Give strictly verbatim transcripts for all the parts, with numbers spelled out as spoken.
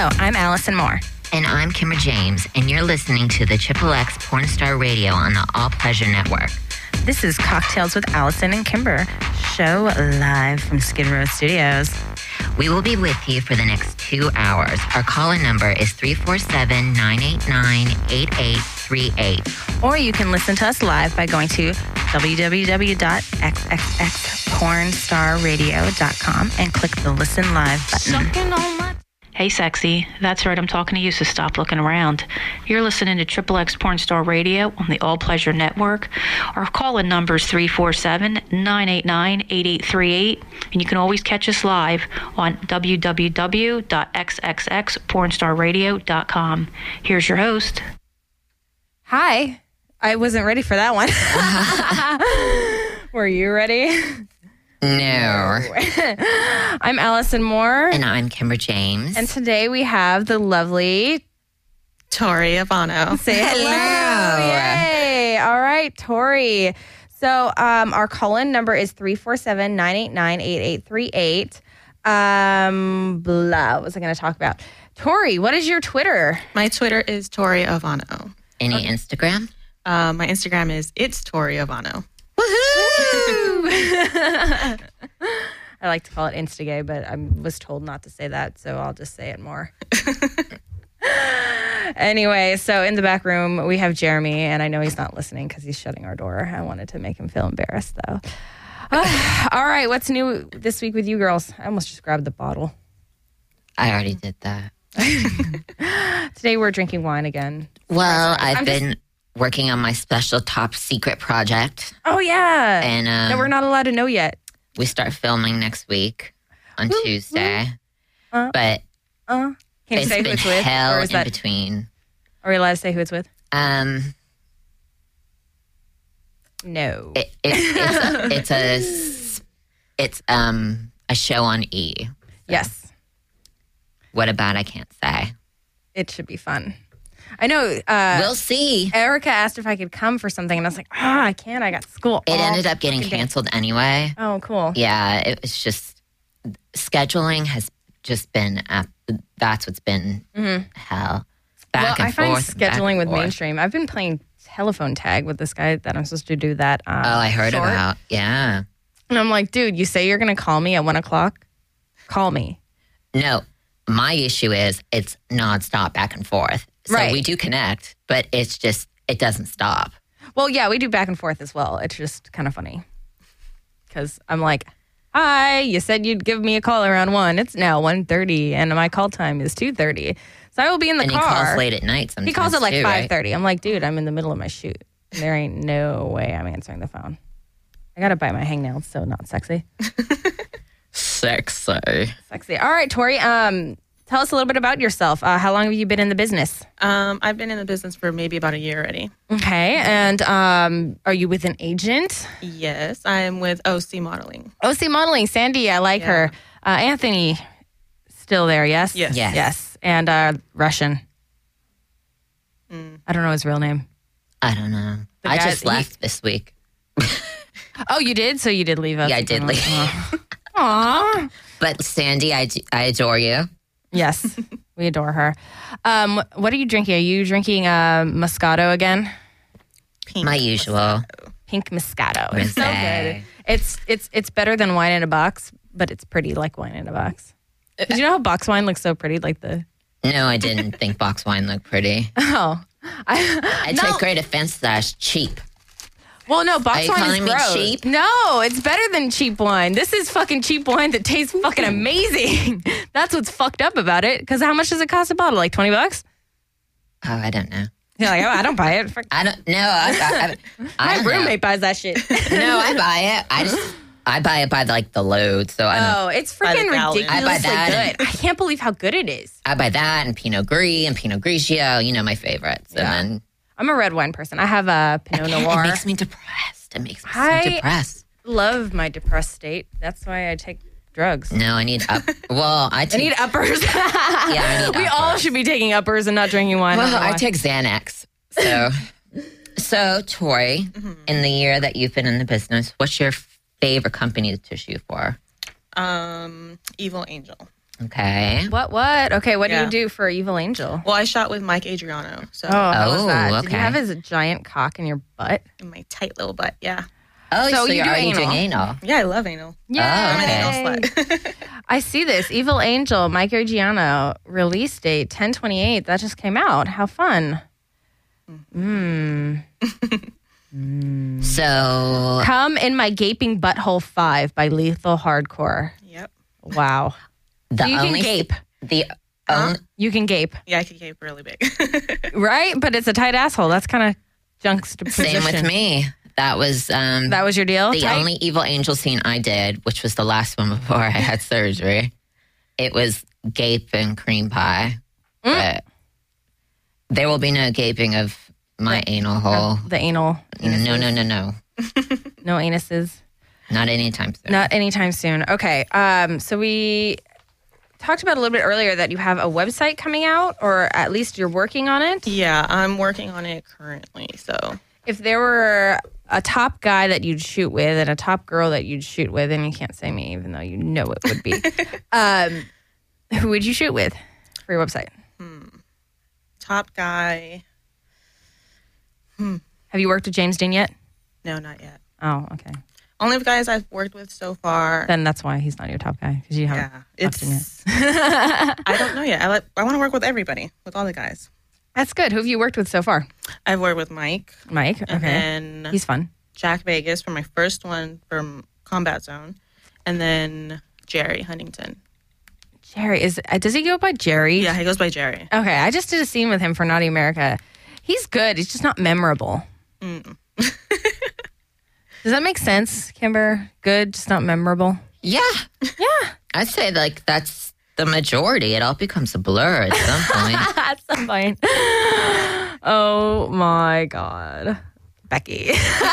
Hello, I'm Allison Moore. And I'm Kimber James, and you're listening to the Triple X Porn Star Radio on the All Pleasure Network. This is Cocktails with Allison and Kimber, show live from Skid Row Studios. We will be with you for the next two hours. Our call-in number is three four seven, nine eight nine, eight eight three eight. Or you can listen to us live by going to w w w dot x x x porn star radio dot com and click the Listen Live button. Hey, sexy. That's right. I'm talking to you, so stop looking around. You're listening to Triple X Porn Star Radio on the All Pleasure Network. Our call-in number is three four seven, nine eight nine, eight eight three eight, and you can always catch us live on w w w dot x x x porn star radio dot com. Here's your host. Hi. I wasn't ready for that one. Were you ready? No. I'm Allison Moore. And I'm Kimber James. And today we have the lovely Tori Ivano. Say hello. Hello. Yay. All right, Tori. So um, our call-in number is three four seven, nine eight nine, eight eight three eight. Um, blah. What was I going to talk about? Tori, what is your Twitter? My Twitter is Tori Ivano. Any okay. Instagram? Uh, my Instagram is It's Tori Ivano. Woohoo! I like to call it Instagay, but I was told not to say that, so I'll just say it more. Anyway, so in the back room, we have Jeremy, and I know he's not listening because he's shutting our door. I wanted to make him feel embarrassed, though. Uh, all right, what's new this week with you girls? I almost just grabbed the bottle. I already did that. Today we're drinking wine again. Well, I've I'm been... Just- working on my special top secret project. Oh, yeah. And uh, that we're not allowed to know yet. We start filming next week on Woo, Tuesday. woo. Uh, but uh, can you it's say been who it's with? hell Or is in that, between. are we allowed to say who it's with? Um, No. it, it, it's, a, it's a it's um a show on E. So Yes. What about I can't say. It should be fun. I know. Uh, We'll see. Erica asked if I could come for something, and I was like, ah, I can't. I got school. It all ended up getting fucking day." canceled anyway. Oh, cool. Yeah, it was just scheduling has just been uh, that's what's been Mm-hmm. hell. Back well, and I find forth. back scheduling and with forth. mainstream. I've been playing telephone tag with this guy that I'm supposed to do that. Um, Oh, I heard short. about. Yeah. And I'm like, dude, you say you're going to call me at one o'clock? Call me. No, my issue is it's nonstop back and forth. So Right. we do connect, but it's just, it doesn't stop. Well, yeah, we do back and forth as well. It's just kind of funny because I'm like, hi, you said you'd give me a call around one. It's now one thirty, and my call time is two thirty. So I will be in the and car. he calls late at night sometimes. He calls at like too, five right? thirty. I'm like, dude, I'm in the middle of my shoot. There ain't no way I'm answering the phone. I got to bite my hangnails, so not sexy. Sexy. Sexy. All right, Tori, um, tell us a little bit about yourself. Uh, how long have you been in the business? Um, I've been in the business for maybe about a year already. Okay, and um, are you with an agent? Yes, I'm with O C Modeling. O C Modeling, Sandy, I like Yeah. her. Uh, Anthony, still there, yes? Yes. Yes. Yes, and uh, Russian. Mm. I don't know his real name. I don't know. The I guy- just he- left this week. Oh, you did? So you did leave us? Yeah, I did leave. Aww. But Sandy, I, d- I adore you. Yes, we adore her. Um, what are you drinking? Are you drinking uh, Moscato again? Pink My usual. Pink Moscato. It's so Rosé. good. It's it's it's better than wine in a box, but it's pretty like wine in a box. Did you know how box wine looks so pretty? Like the No, I didn't think box wine looked pretty. oh, I, I no. take great offense to that as cheap. Well, no, box Are you wine calling is me gross. cheap? No, it's better than cheap wine. This is fucking cheap wine that tastes fucking amazing. That's what's fucked up about it. Because how much does it cost a bottle? Like twenty bucks? Oh, I don't know. You're like, oh, I don't buy it. Fuck. I don't know. I, I, I My don't know. roommate buys that shit. No, I buy it. I just I buy it by like the load. So I don't, Oh, it's By the freaking gallon. ridiculously I buy that good. I can't believe how good it is. I buy that and Pinot Gris and Pinot Grigio. You know my favorites. Yeah. And then I'm a red wine person. I have a Pinot it Noir. makes me depressed. It makes me I- so depressed. Love my depressed state. That's why I take drugs. No, I need up. Well, I I take. need uppers. Yeah, I need we all uppers. should be taking uppers and not drinking wine. Well, don't know I why. take Xanax. So, so Tori, Mm-hmm. in the year that you've been in the business, what's your favorite company to tissue for? Um, Evil Angel. Okay. What, what? Okay, what do Yeah. you do for Evil Angel? Well, I shot with Mike Adriano. So Oh, how was Oh, that? Did okay. you have his giant cock in your butt? in my tight little butt. Yeah. Oh, So so, you you're do already anal. doing anal. Yeah, I love anal. Yeah, Oh, I'm an okay. anal slut. I see this. Evil Angel, Mike Giano, release date ten twenty-eight. That just came out. How fun. Mm. So, Come in My Gaping Butthole five by Lethal Hardcore. Yep. Wow. the So you can only gape. the only You can gape, Yeah, I could gape really big. right? But it's a tight asshole. That's kind of juxtaposition. same with me. That was um That was your deal? the Tight? only Evil Angel scene I did, which was the last one before I had surgery. It was gape and cream pie, Mm. but there will be no gaping of my anal hole. The anal. No, no, no, no, No anuses. not anytime soon. Not anytime soon. Okay. Um, so we talked about a little bit earlier that you have a website coming out, or at least you're working on it. Yeah, I'm working on it currently. So If there were a top guy that you'd shoot with and a top girl that you'd shoot with, and you can't say me, even though you know it would be, um, who would you shoot with for your website? top guy. Have you worked with James Dean yet? No, not yet. Oh, okay. Only the guys I've worked with so far. Then that's why he's not your top guy, because you haven't Yeah, fucked him yet. it's. I don't know yet. I like. I want to work with everybody, with all the guys. That's good. Who have you worked with so far? I've worked with Mike, Mike. and Okay. then He's fun. Jack Vegas for my first one from Combat Zone, and then Jerry Huntington. Jerry is. Uh, does he go by Jerry? Yeah, he goes by Jerry. Okay, I just did a scene with him for Naughty America. He's good. He's just not memorable. Mm. Does that make sense, Kimber? Good, just not memorable. Yeah, Yeah. I'd say like that's the majority. It all becomes a blur at some point. At some point. Oh my God. Becky.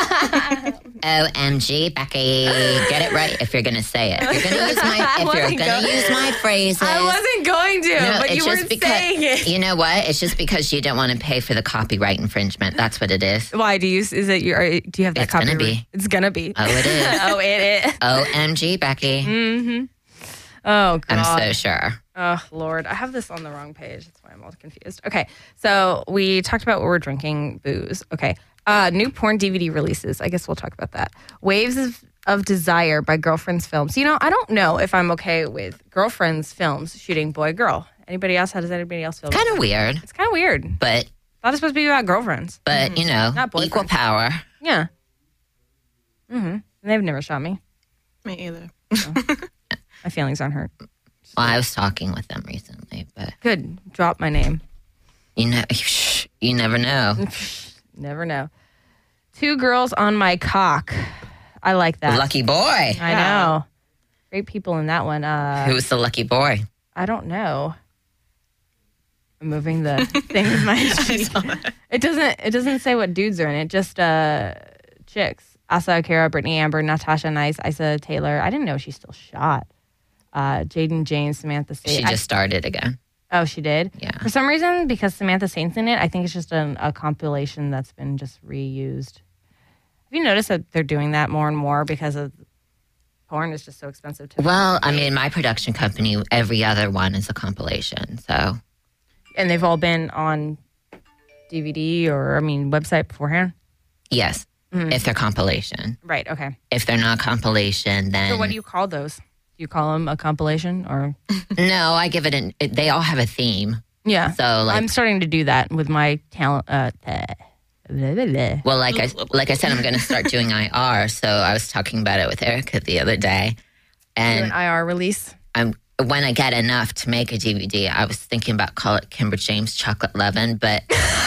O M G, Becky, get it right if you're gonna say it. If you're gonna use my, if you're wasn't gonna go- use my phrases. I wasn't going to, No, but it's you just were because, saying it. You know what? It's just because you don't want to pay for the copyright infringement. That's what it is. Why do you? Is it your? are- Do you have that It's gonna copy? be. It's gonna be. Oh, it is. Oh, it is. O M G, Becky. Mm-hmm. Oh God. I'm so sure. Oh, Lord. I have this on the wrong page. That's why I'm all confused. Okay. So we talked about what we're drinking, booze. Okay. Uh, new porn D V D releases. I guess we'll talk about that. Waves of, of Desire by Girlfriends Films. You know, I don't know if I'm okay with Girlfriends Films shooting boy-girl. Anybody else? How does anybody else feel? Kind of weird, It's kind of weird. but Thought it's supposed to be about girlfriends. but you know, Not boyfriends. equal power. Yeah. Mm-hmm. And they've never shot me. Me either. My feelings aren't hurt. Well, I was talking with them recently, but Good. Drop my name. you know, you never know. Never know. Two girls on my cock. I like that. Lucky boy. I know. Great people in that one. Uh, Who was the lucky boy? I don't know. I'm moving the thing with my cheek. It doesn't. It doesn't say what dudes are in it. Just uh, chicks. Asa Akira, Brittany Amber, Natasha Nice, Isa Taylor. I didn't know she still shot. Uh, Jaden James, Samantha. Sa- She I- just started again. oh, she did. Yeah. For some reason, because Samantha Saint's in it, I think it's just an, a compilation that's been just reused. Have you noticed that they're doing that more and more because of porn is just so expensive to Well, I mean, my production company, every other one is a compilation. So and they've all been on D V D or I mean website beforehand. yes, if they're compilation. Right. Okay. If they're not compilation, then So what do you call those? Do you call them a compilation or? no, I give it an. It, they all have a theme. Yeah. So like, I'm starting to do that with my talent. Uh, uh, blah, blah, blah. well, like I like I said, I'm going to start doing I R. So I was talking about it with Erica the other day, Do and an I R release. I'm when I get enough to make a D V D, I was thinking about call it Kimber James Chocolate Lovin', but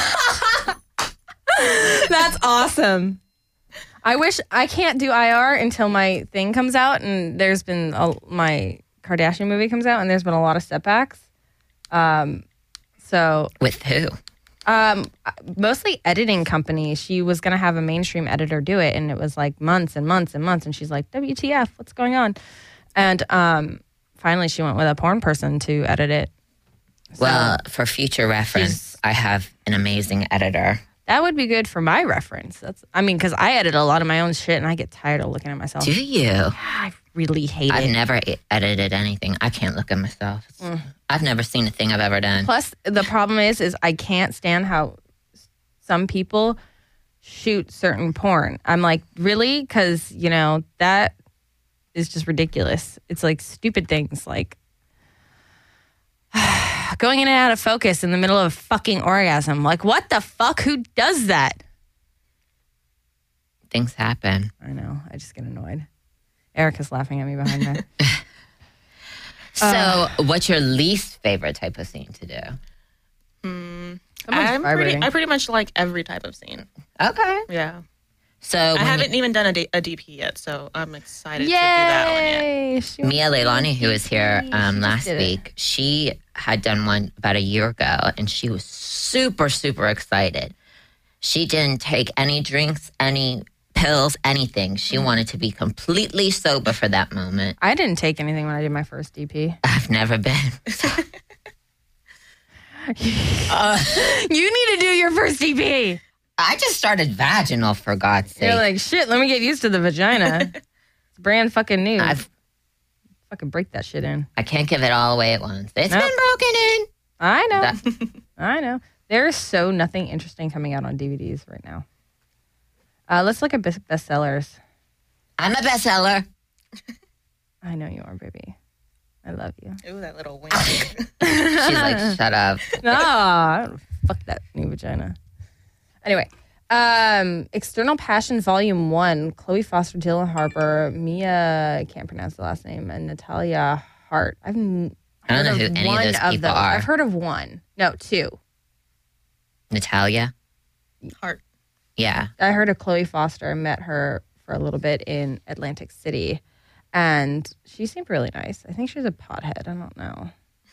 That's awesome. I wish I can't do I R until my thing comes out, and there's been a, my Kardashian movie comes out, and there's been a lot of setbacks. Um, so with who? um, mostly editing companies. She was gonna have a mainstream editor do it, and it was like months and months and months, and she's like, "W T F? What's going on?" And um, finally, she went with a porn person to edit it. So Well, for future reference, She's- I have an amazing editor. that would be good for my reference. That's, I mean, because I edit a lot of my own shit, and I get tired of looking at myself. Do you? I really hate I've it. never e- edited anything. I can't look at myself. Mm. I've never seen a thing I've ever done. Plus, the problem is, is I can't stand how some people shoot certain porn. I'm like, really? Because, you know, that is just ridiculous. It's like stupid things like going in and out of focus in the middle of a fucking orgasm. Like, what the fuck? Who does that? Things happen. I know. I just get annoyed. Erica's laughing at me behind that. So, Uh. what's your least favorite type of scene to do? Someone's I'm pretty, vibrating. I pretty much like every type of scene. Okay. Yeah. So, I when haven't even done a, D- a D P yet, so I'm excited to do that one yet. Yay! She Mia wants to Leilani, do who was here She um, just last did it. week, she had done one about a year ago, and she was super, super excited. She didn't take any drinks, any pills, anything. She wanted to be completely sober for that moment. I didn't take anything when I did my first D P. I've never been. uh, You need to do your first D P. I just started vaginal, for God's sake. You're like, shit, let me get used to the vagina. It's brand fucking new. I've, fucking break that shit in. I can't give it all away at once. It's Nope. been broken in. I know. That- I know. There's so nothing interesting coming out on D V Ds right now. Uh, let's look at best bestsellers. I'm a bestseller. I know you are, baby. I love you. Ooh, that little wink. She's like, shut up. Ah, fuck that new vagina. Anyway, um, External Passion Volume One. Chloe Foster, Dylan Harper, Mia. I can't pronounce the last name, and Natalia Hart. I've n- I don't heard know who of any of one those people those. are. I've heard of one. No, two. Natalia? Heart. Yeah. I heard of Chloe Foster. I met her for a little bit in Atlantic City, and she seemed really nice. I think she's a pothead. I don't know.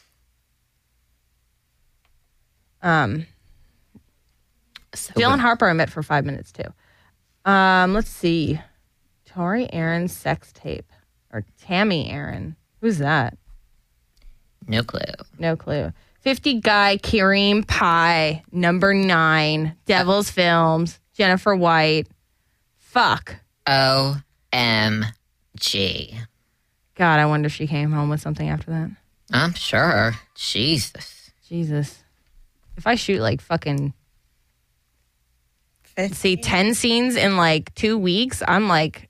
Um, So Dylan what- Harper I met for five minutes too. Um, let's see. Tori Aaron sex tape or Tammy Aaron. Who's that? No clue. No clue. fifty Guy Kareem Pie, number nine, Devil's Films, Jennifer White. Fuck. O M G. God, I wonder if she came home with something after that. I'm sure. Jesus. Jesus. If I shoot like fucking, Fifty. see, ten scenes in like two weeks, I'm like,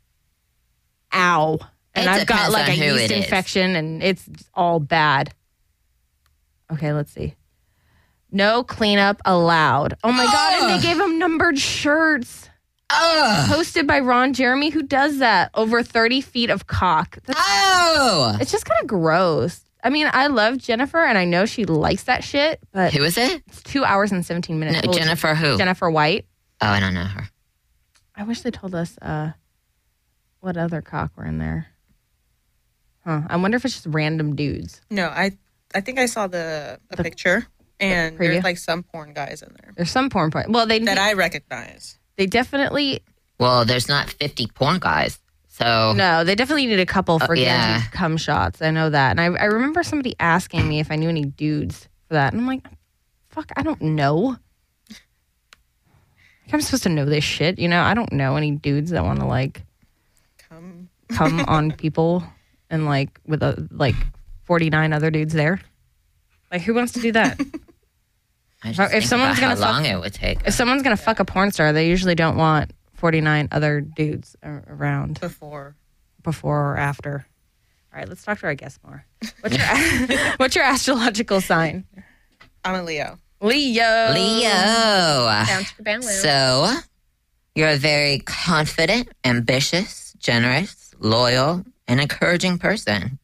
ow. And It I've got depends like a on who yeast it is. infection and it's all bad. Okay, let's see. No cleanup allowed. Oh my God. And Ugh. they gave him numbered shirts. Oh. Hosted by Ron Jeremy. Who does that? Over thirty feet of cock. That's, Oh. it's just kind of gross. I mean, I love Jennifer and I know she likes that shit, but Who is it? it's two hours and seventeen minutes. No, Well, Jennifer who? Jennifer White. Oh, I don't know her. I wish they told us uh, what other cock were in there. Huh. I wonder if it's just random dudes. No, I I think I saw the, a The- picture, and preview? there's like some porn guys in there There's some porn part. Well, they that I recognize. they definitely Well, there's not fifty porn guys. So no, they definitely need a couple for Uh, yeah. guaranteed cum shots. I know that, and I I remember somebody asking me if I knew any dudes for that, and I'm like, fuck, I don't know. Like, I'm supposed to know this shit, you know? I don't know any dudes that want to like Come. come on people and like with a like forty-nine other dudes there. Like, who wants to do that? I just if think someone's about how gonna fuck- long it would take. If someone's gonna fuck a porn star, they usually don't want forty-nine other dudes a- around Before. before or after. All right, let's talk to our guest more. What's your what's your astrological sign? I'm a Leo. Leo. Leo. Down to the bandwagon. So you're a very confident, ambitious, generous, loyal, and encouraging person.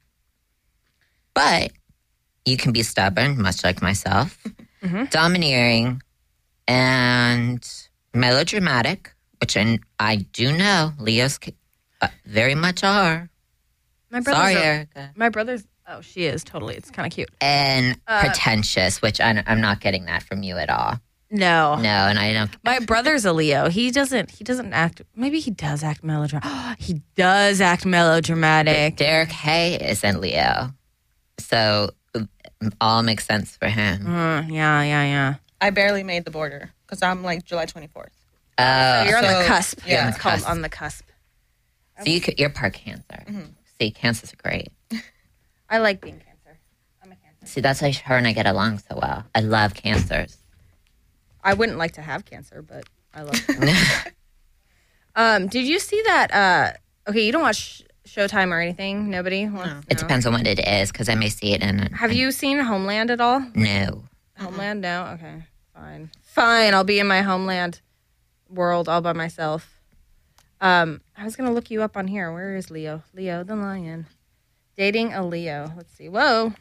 But you can be stubborn, much like myself, Mhm. domineering, and melodramatic, which I, I do know Leos c- uh, very much are. My brother's Sorry, a- Erica. My brother's. Oh, she is totally. It's kind of cute. And Uh, pretentious, which I, I'm not getting that from you at all. No. No, and I don't. My brother's a Leo. He doesn't. He doesn't act. Maybe he does act melodramatic. He does act melodramatic. Derek Hay isn't Leo. So uh, all makes sense for him. Mm, yeah, yeah, yeah. I barely made the border because I'm like July twenty-fourth. Oh, You're on the So, cusp. yeah. It's called Cusp. on the cusp. so you could, you're part Cancer. Mm-hmm. See, Cancers are great. I like being Cancer. I'm a Cancer. See, that's why her and I get along so well. I love Cancers. I wouldn't like to have cancer, but I love cancer. um, did you see that? Uh, okay, you don't watch Showtime or anything? Nobody? Wants, No. It depends on what it is, because I may see it in. Have you seen Homeland at all? No. Homeland? No? Okay, fine. Fine, I'll be in my Homeland world all by myself. Um, I was going to look you up on here. Where is Leo? Leo the lion. Dating a Leo. Let's see. Whoa.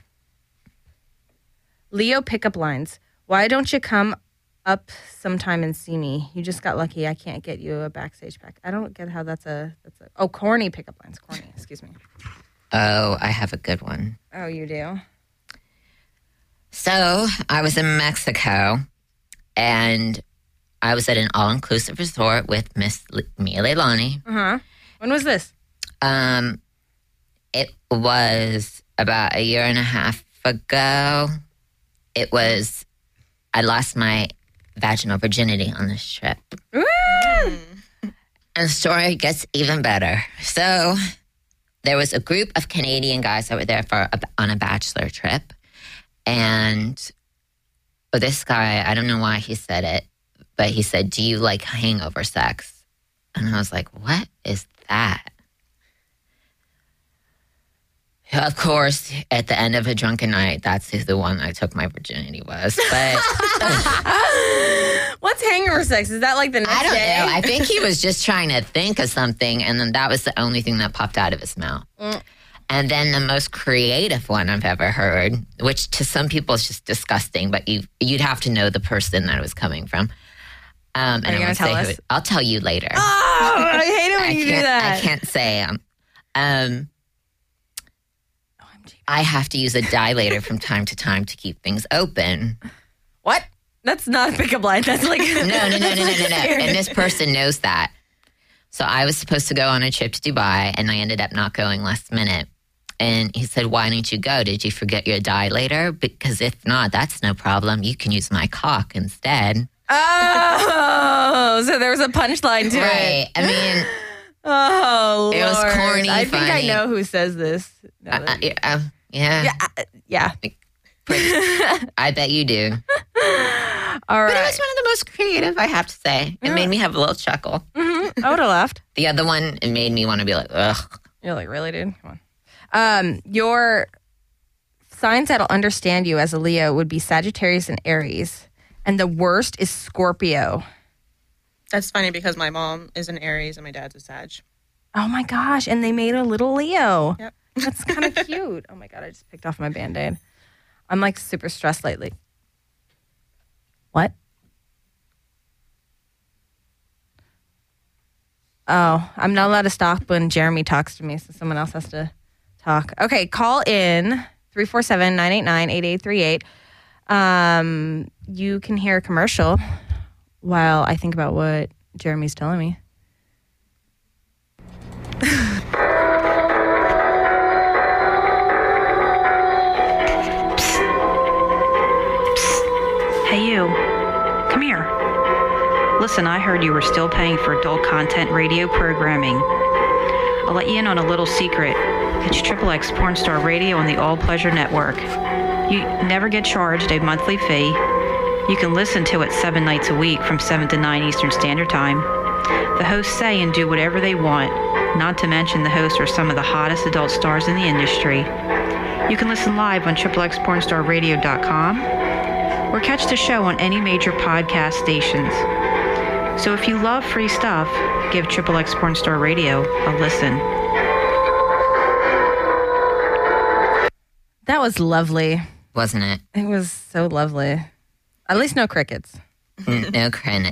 Leo pickup lines. Why don't you come up sometime and see me? You just got lucky. I can't get you a backstage pack. I don't get how that's a that's a oh corny pickup lines. Corny. Excuse me. Oh, I have a good one. Oh, you do. So I was in Mexico, and I was at an all-inclusive resort with Miss Le- Mia Leilani. Uh huh. When was this? Um, it was about a year and a half ago. It was, I lost my vaginal virginity on this trip. Woo! And the story gets even better. So there was a group of Canadian guys that were there for a, on a bachelor trip. And this guy, I don't know why he said it, but he said, do you like hangover sex? And I was like, what is that? Of course, at the end of a drunken night, that's who the one I took my virginity was. But What's hangover sex? Is that like the next I don't day? know. I think he was just trying to think of something, and then that was the only thing that popped out of his mouth. Mm. And then the most creative one I've ever heard, which to some people is just disgusting, but you you'd have to know the person that it was coming from. Um, and Are you I gonna won't tell say us? who it- I'll tell you later. Oh, I hate it when I you do can't. that. I can't say. Um, um, O M G. I have to use a dilator from time to time to keep things open. What? That's not a pickup line. That's like No, no, no, no, no, no, no. And this person knows that. So I was supposed to go on a trip to Dubai, and I ended up not going last minute. And he said, why didn't you go? Did you forget your dilator? Because if not, that's no problem. You can use my cock instead. Oh, so there was a punchline to it. Right. I mean, Oh, It was Lord. corny, I think I funny. know who says this. No, uh, that- uh, uh, yeah, yeah, uh, yeah. I bet you do. All But it right. was one of the most creative, I have to say. It made me have a little chuckle. Mhm. I would have left. The other one, it made me want to be like, ugh. You're like, really, dude? Come on. Um, your signs that'll understand you as a Leo would be Sagittarius and Aries, and the worst is Scorpio. That's funny because my mom is an Aries and my dad's a Sag. Oh my gosh! And they made a little Leo. Yep. That's kind of cute. Oh my god! I just picked off my Band-Aid. I'm like super stressed lately. What? Oh, I'm not allowed to stop when Jeremy talks to me, so someone else has to talk. Okay, call in three four seven, nine eight nine, eight eight three eight. Um, you can hear a commercial while I think about what Jeremy's telling me. Hey, you. Come here. Listen, I heard you were still paying for adult content radio programming. I'll let you in on a little secret. It's Triple X Porn Star Radio on the All Pleasure Network. You never get charged a monthly fee. You can listen to it seven nights a week from seven to nine Eastern Standard Time. The hosts say and do whatever they want, not to mention the hosts are some of the hottest adult stars in the industry. You can listen live on triple x porn star radio dot com or catch the show on any major podcast stations. So if you love free stuff, give Triple X Porn Star Radio a listen. That was lovely. Wasn't it? It was so lovely. At least no crickets. N- No credit.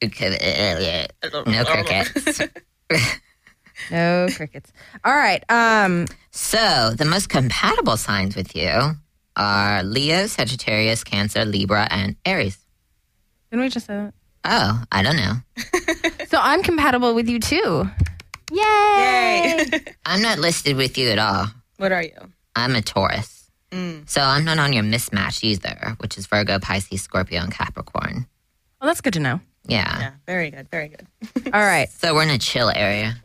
No crickets. No crickets. All right. Um, So the most compatible signs with you are Leo, Sagittarius, Cancer, Libra, and Aries. didn't we just say that? Oh, I don't know. So I'm compatible with you too. Yay! Yay. I'm not listed with you at all. What are you? I'm a Taurus. Mm. So I'm not on your mismatch either, which is Virgo, Pisces, Scorpio, and Capricorn. Well, that's good to know. Yeah. Yeah, very good, very good. All right. So we're in a chill area.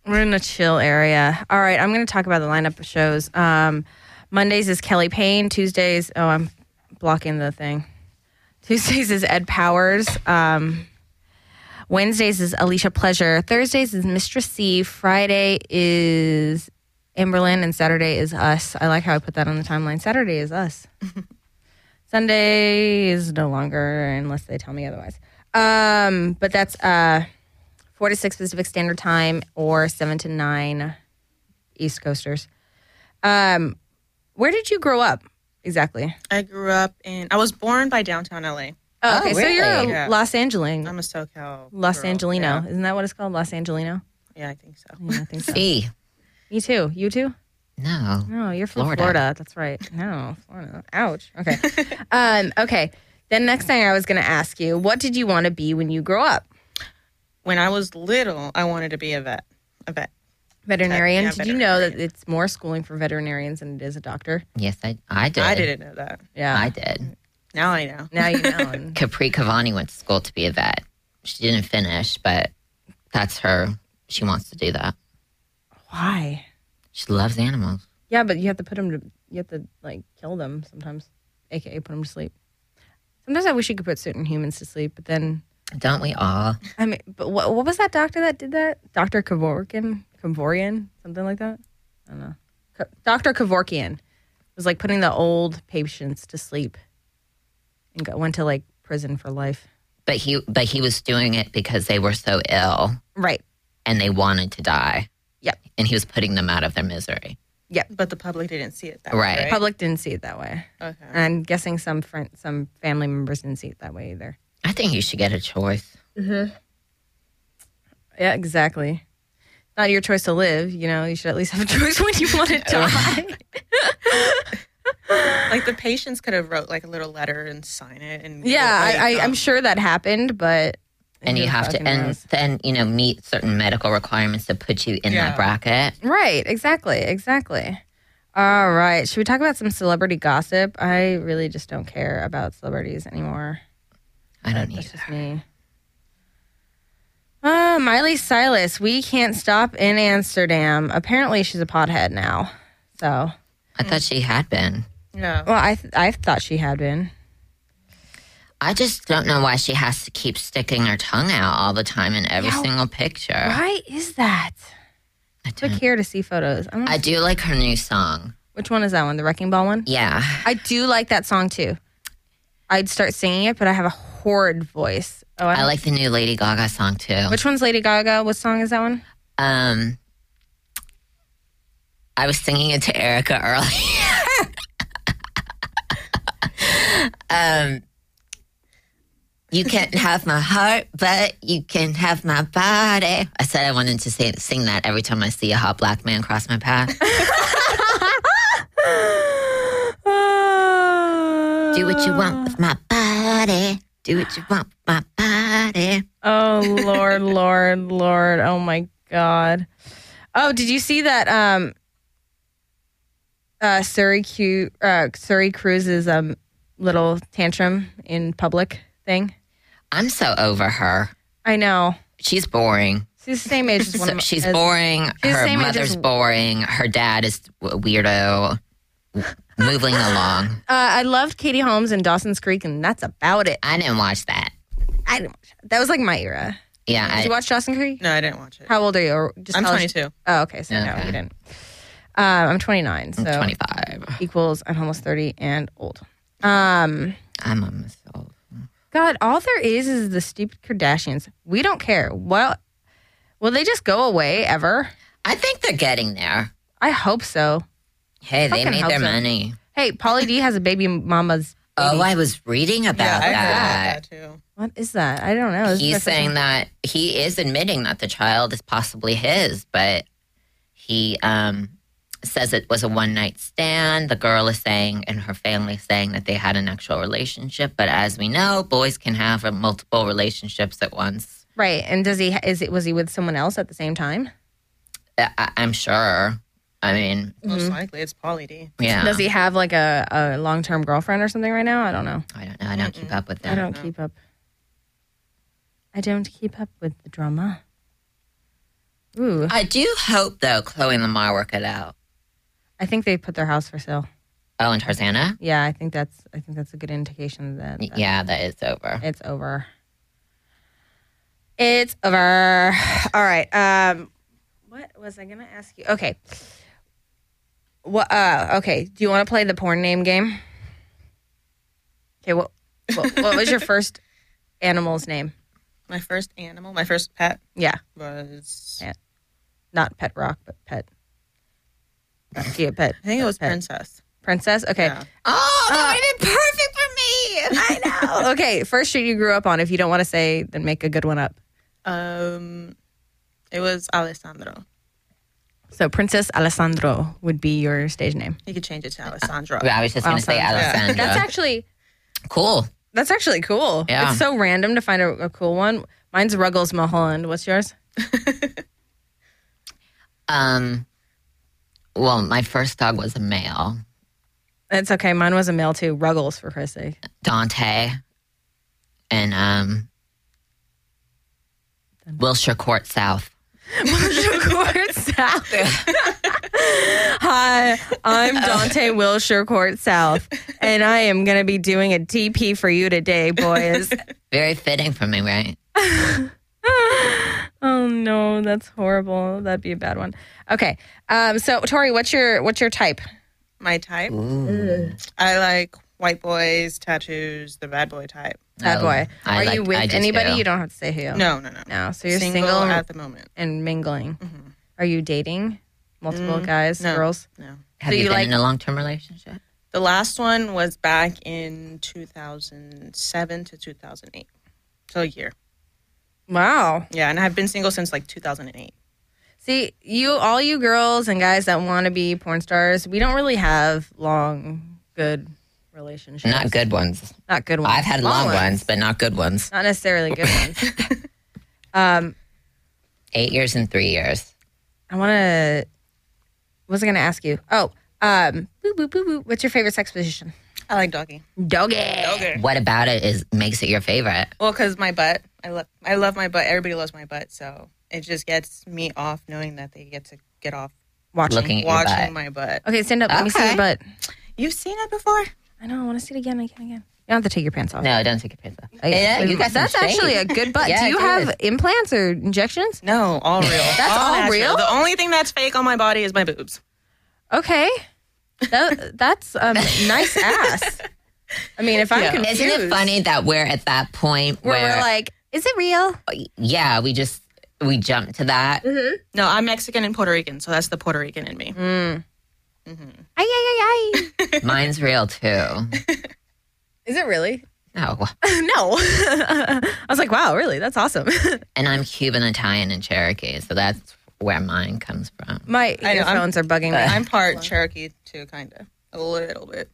We're in a chill area. All right, I'm going to talk about the lineup of shows. Um, Mondays is Kelly Payne. Tuesdays, oh, I'm blocking the thing. Tuesdays is Ed Powers. Um, Wednesdays is Alicia Pleasure. Thursdays is Mistress C. Friday is Amberlynn, and Saturday is us. I like how I put that on the timeline. Saturday is us. Sunday is no longer, unless they tell me otherwise. Um, but that's uh, four to six Pacific Standard Time or seven to nine East Coasters. Um, where did you grow up exactly? I grew up in. I was born by downtown L A. Oh, okay. Oh, So you're a really? Yeah. Los Angeles. I'm a SoCal. Los girl. Angelino. Yeah. Isn't that what it's called? Los Angelino? Yeah, I think so. Yeah, I think so. C. Me too. You too? No. No, you're from Florida. Florida. That's right. No, Florida. Ouch. Okay. um, okay. Then next thing I was going to ask you, what did you want to be when you grow up? When I was little, I wanted to be a vet. A vet. Veterinarian. Yeah, did you know that veterinarian. it's more schooling for veterinarians than it is a doctor? Yes, I, I did. I didn't know that. Yeah. I did. Now I know. Now you know. And Capri Cavani went to school to be a vet. She didn't finish, but that's her. She wants to do that. why? She loves animals. Yeah, but you have to put them to, you have to like kill them sometimes, A K A put them to sleep. Sometimes I wish you could put certain humans to sleep, but then, Don't we all? I mean, but what, what was that doctor that did that? Doctor Kevorkian? Kevorkian? Something like that? I don't know. K- Doctor Kevorkian was like putting the old patients to sleep and got, went to like prison for life. But he, but he was doing it because they were so ill Right. and they wanted to die. Yep. And he was putting them out of their misery. But the public didn't see it that Right. way. The public didn't see it that way. Okay. I'm guessing some friend, some family members didn't see it that way either. I think you should get a choice. Yeah, exactly. Not your choice to live. You know, you should at least have a choice when you want to die. Like the patients could have wrote like a little letter and sign it. And yeah, like, I, I, I'm um, sure that happened, but And you who have to, fucking and knows? then, you know, meet certain medical requirements to put you in Yeah. that bracket. Right, exactly, exactly. All right, should we talk about some celebrity gossip? I really just don't care about celebrities anymore. I don't That's either. just me. Uh, Miley Cyrus, we can't stop in Amsterdam. Apparently, she's a pothead now. So, I thought she had been. Yeah. well, I th- I thought she had been. I just don't know why she has to keep sticking her tongue out all the time in every Yeah. single picture. Why is that? I, Click don't- here to see photos. I don't I do like her new song. Which one is that one? The Wrecking Ball one? Yeah. I do like that song too. I'd start singing it, but I have a horrid voice. Oh, I like the new Lady Gaga song too. Which one's Lady Gaga? What song is that one? Um, I was singing it to Erica earlier. um, you can't have my heart, but you can have my body. I said I wanted to say, sing that every time I see a hot black man cross my path. Do what you want with my body. Do what you want with my body. Oh Lord, Lord, Lord! Oh my God! Oh, did you see that? Um, uh, Surrey, Q, uh, Surrey Cruise's um little tantrum in public thing. I'm so over her. I know. She's boring. She's the same age as one So of my, she's as- boring. she's the Her same age mother's as- boring. Her dad is a weirdo. Moving along. Uh, I loved Katie Holmes and Dawson's Creek, and that's about it. I didn't watch that. I didn't watch that. That was like my era. Yeah, Did I, you watch Dawson's Creek? No, I didn't watch it. How old are you? Or just I'm tell us- twenty-two. Oh, okay. So no, Okay. you didn't. Um, I'm twenty-nine. So I'm twenty-five. equals I'm almost thirty and old. Um, I'm a myself. God, all there is is the stupid Kardashians. We don't care. Well, will they just go away ever? I think they're getting there. I hope so. Hey, they Fucking made hope their so. money. Hey, Pauly D has a baby mama's. Oh, baby. I was reading about Yeah, I heard that. about that too. What is that? I don't know. This is my He's first saying time- that he is admitting that the child is possibly his, but he um, says it was a one night stand. The girl is saying, and her family is saying that they had an actual relationship. But as we know, boys can have uh, multiple relationships at once. Right. And does he? Is it? Was he with someone else at the same time? I, I- I'm sure. I mean, Most likely, it's Pauly D. yeah. Does he have like a, a long term girlfriend or something right now? I don't know. I don't know. I don't keep up with I them. don't keep up. I don't keep up with the drama. Ooh, I do hope, though, Chloe and Lamar work it out. I think they put their house for sale. Oh, and Tarzana? Yeah, I think that's I think that's a good indication that, that Yeah, that is over. it's over. It's over. All right. Um, what was I gonna ask you? Okay. What? Uh, okay. Do you want to play the porn name game? Okay. What? What, what was your first animal's name? My first animal, my first pet Yeah, was, Yeah. not Pet Rock, but Pet. Yeah, Pet. I think it was Pet. Princess. Princess. Okay. Yeah. Oh, that Uh, would have been perfect for me. I know. Okay. First street you grew up on. If you don't want to say, then make a good one up. Um, it was Alessandro. So Princess Alessandro would be your stage name. You could change it to Alessandro. I was just going to say Alessandra. Alessandra. That's actually cool. that's actually cool. Yeah. It's so random to find a, a cool one. Mine's Ruggles Mulholland. What's yours? Um, well, my first dog was a male, It's okay. Mine was a male too. Ruggles, for Christ's sake. Dante, and um, Wilshire Court South. Court South. Hi, I'm Dante Wilshire Court South, and I am going to be doing a T P for you today, boys. Very fitting for me, right? Oh no, that's horrible. That'd be a bad one. Okay, um, so Tori, what's your what's your type? My type. Ooh. I like white boys, tattoos, the bad boy type. Bad Oh, boy. I Are like- you with I do anybody? too. You don't have to say who. No, no, no. No. So you're single, single, at the moment. and mingling. Mhm. Are you dating multiple Mm, guys, no. girls? No. Have So you, you been like- in a long-term relationship? The last one was back in two thousand seven to two thousand eight. So a year. Wow. Yeah, and I've been single since like two thousand eight. See, you, all you girls and guys that want to be porn stars, we don't really have long, good relationships. Not good ones. Not good ones. I've had long ones, but not good ones. Not necessarily good ones. um, Eight years and three years. I want to. What was I going to ask you? Oh, um, boop, boop, boop, boop. What's your favorite sex position? I like doggy. Doggy. Okay. What about it is makes it your favorite? Well, because my butt. I love. I love my butt. Everybody loves my butt, so it just gets me off knowing that they get to get off Watching. Looking at your watching butt. my butt. Okay, stand up. Let me see Okay. your butt. You've seen it before? I know. I want to see it again, again, again. You don't have to take your pants off. No, don't take your pants off. Oh, yeah. Yeah, you got some That's actually shape. a good butt. Yeah, Do you it have is. implants or injections? No, all real. That's all natural. real? The only thing that's fake on my body is my boobs. Okay. That, that's a nice ass. I mean, if I'm Yeah. confused. Isn't it funny that we're at that point Where where, we're like, is it real? yeah, we just we jump to that. No, I'm Mexican and Puerto Rican, so that's the Puerto Rican in me. Mm. Mm-hmm. Ay, ay, ay, ay. Mine's real too. Is it really? No, No. I was like, wow, really? That's awesome. and I'm Cuban, Italian, and Cherokee, so that's where mine comes from. My I know, I'm- earphones are bugging me. I'm part Cherokee too, kind of. A little bit.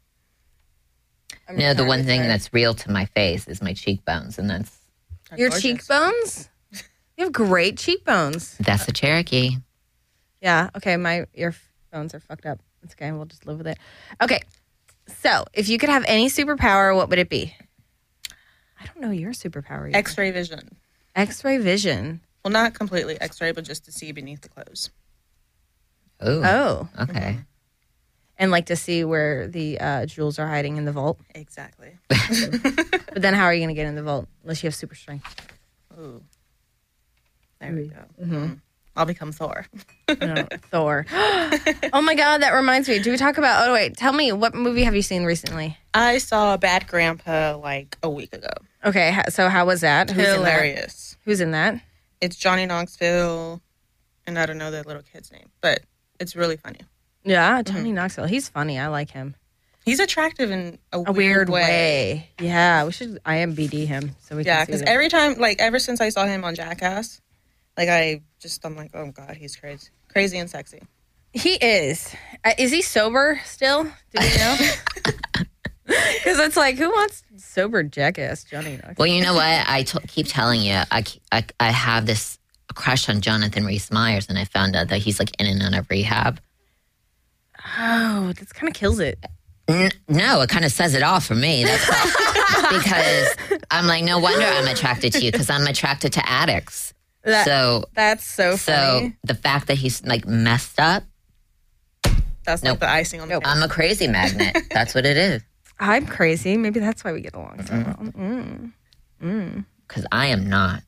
I'm No, the sorry, one thing sorry. that's real to my face is my cheekbones, and that's They're Your gorgeous. cheekbones? You have great cheekbones. that's a Cherokee. Yeah. Okay. My earphones are fucked up. It's okay. We'll just live with it. Okay. So, if you could have any superpower, what would it be? I don't know your superpower yet. X-ray vision. X-ray vision. Well, not completely X-ray, but just to see beneath the clothes. Ooh, Oh. okay. And like to see where the uh, jewels are hiding in the vault. Exactly. But then how are you going to get in the vault unless you have super strength? Ooh. There we go. Mm-hmm. Mm. I'll become Thor. No, Thor. Oh my God, that reminds me. Do we talk about? Oh wait, tell me, what movie have you seen recently? I saw Bad Grandpa like a week ago. Okay, ha- so how was that? Who's in that? Hilarious. Who's in that? It's Johnny Knoxville, and I don't know the little kid's name, but it's really funny. Yeah, Johnny Knoxville. He's funny. I like him. He's attractive in a, A weird way. Yeah, we should I M B D him so we Yeah, can see because that. every time, like ever since I saw him on Jackass, like I just I'm like, oh god, he's crazy, crazy and sexy. He is. Uh, is he sober still? Do we know? Because it's like, who wants sober jackass Johnny Knoxville? Well, you know what? I t- keep telling you, I, ke- I I have this crush on Jonathan Rhys Meyers, and I found out that he's like in and out of rehab. Oh, this kind of kills it. N- no, it kind of says it all for me. That's why, because I'm like, no wonder I'm attracted to you because I'm attracted to addicts. That- so That's so so funny. the fact that he's like messed up, That's Nope. like the icing on the Nope. cake. I'm a crazy magnet. That's what it is. I'm crazy. Maybe that's why we get along so well. Mm. Mm. Because I am not.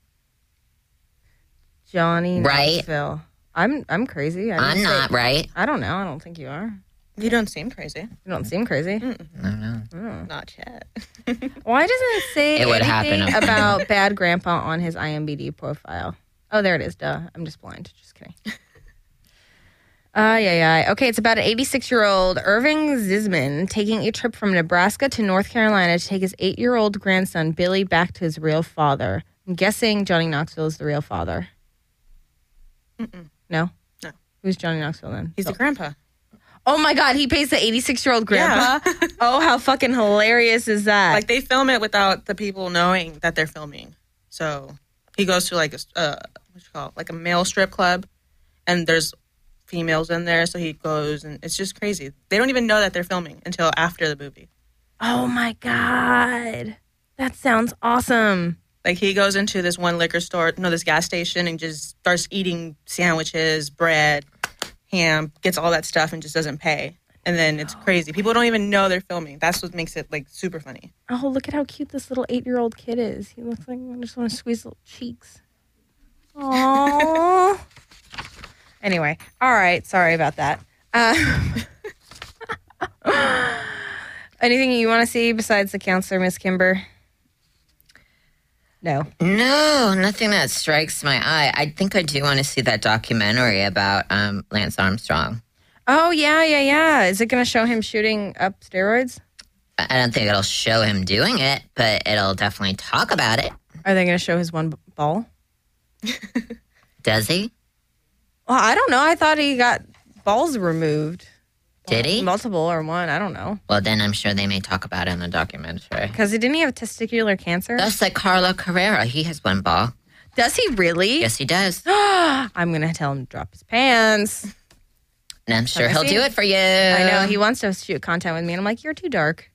Johnny Right. Knoxville. I'm I'm crazy. I I'm didn't say- not, right? I don't know. I don't think you are. You don't seem crazy. You don't seem crazy. No, no. Not yet. Why doesn't it say It would anything happen. about Bad Grandpa on his I M D B profile? Oh, there it is. Duh. I'm just blind. Just kidding. Uh, yeah, yeah. Okay, it's about an eighty-six-year-old Irving Zisman taking a trip from Nebraska to North Carolina to take his eight-year-old grandson, Billy, back to his real father. I'm guessing Johnny Knoxville is the real father. Mm-mm. No? No. Who's Johnny Knoxville then? He's So- a grandpa. Oh my God, he pays the eighty-six-year-old grandpa? Yeah. Oh, how fucking hilarious is that? Like they film it without the people knowing that they're filming. So he goes to like a uh, what you call it? Like a male strip club, and there's females in there. So he goes, and it's just crazy. They don't even know that they're filming until after the movie. Oh my God. That sounds awesome. Like he goes into this one liquor store, no, this gas station, and just starts eating sandwiches, bread, ham, gets all that stuff, and just doesn't pay. And then it's crazy. People don't even know they're filming. That's what makes it like super funny. Oh, look at how cute this little eight-year-old kid is. He looks like I just want to squeeze little cheeks. Aww. Anyway, all right. Sorry about that. Uh, anything you want to see besides the counselor, Miss Kimber? No. No, nothing that strikes my eye. I think I do want to see that documentary about um, Lance Armstrong. Oh, yeah, yeah, yeah. Is it going to show him shooting up steroids? I I don't think it'll show him doing it, but it'll definitely talk about it. Are they going to show his one b- ball? Does he? Well, I don't know. I thought he got balls removed. Did he? Multiple or one. I don't know. Well, then I'm sure they may talk about it in the documentary. Because didn't he have testicular cancer? That's like Carlo Carrera. He has one ball. Does he really? Yes, he does. I'm going to tell him to drop his pants. And I'm sure I he'll see. do it for you. I know. He wants to shoot content with me. And I'm like, you're too dark.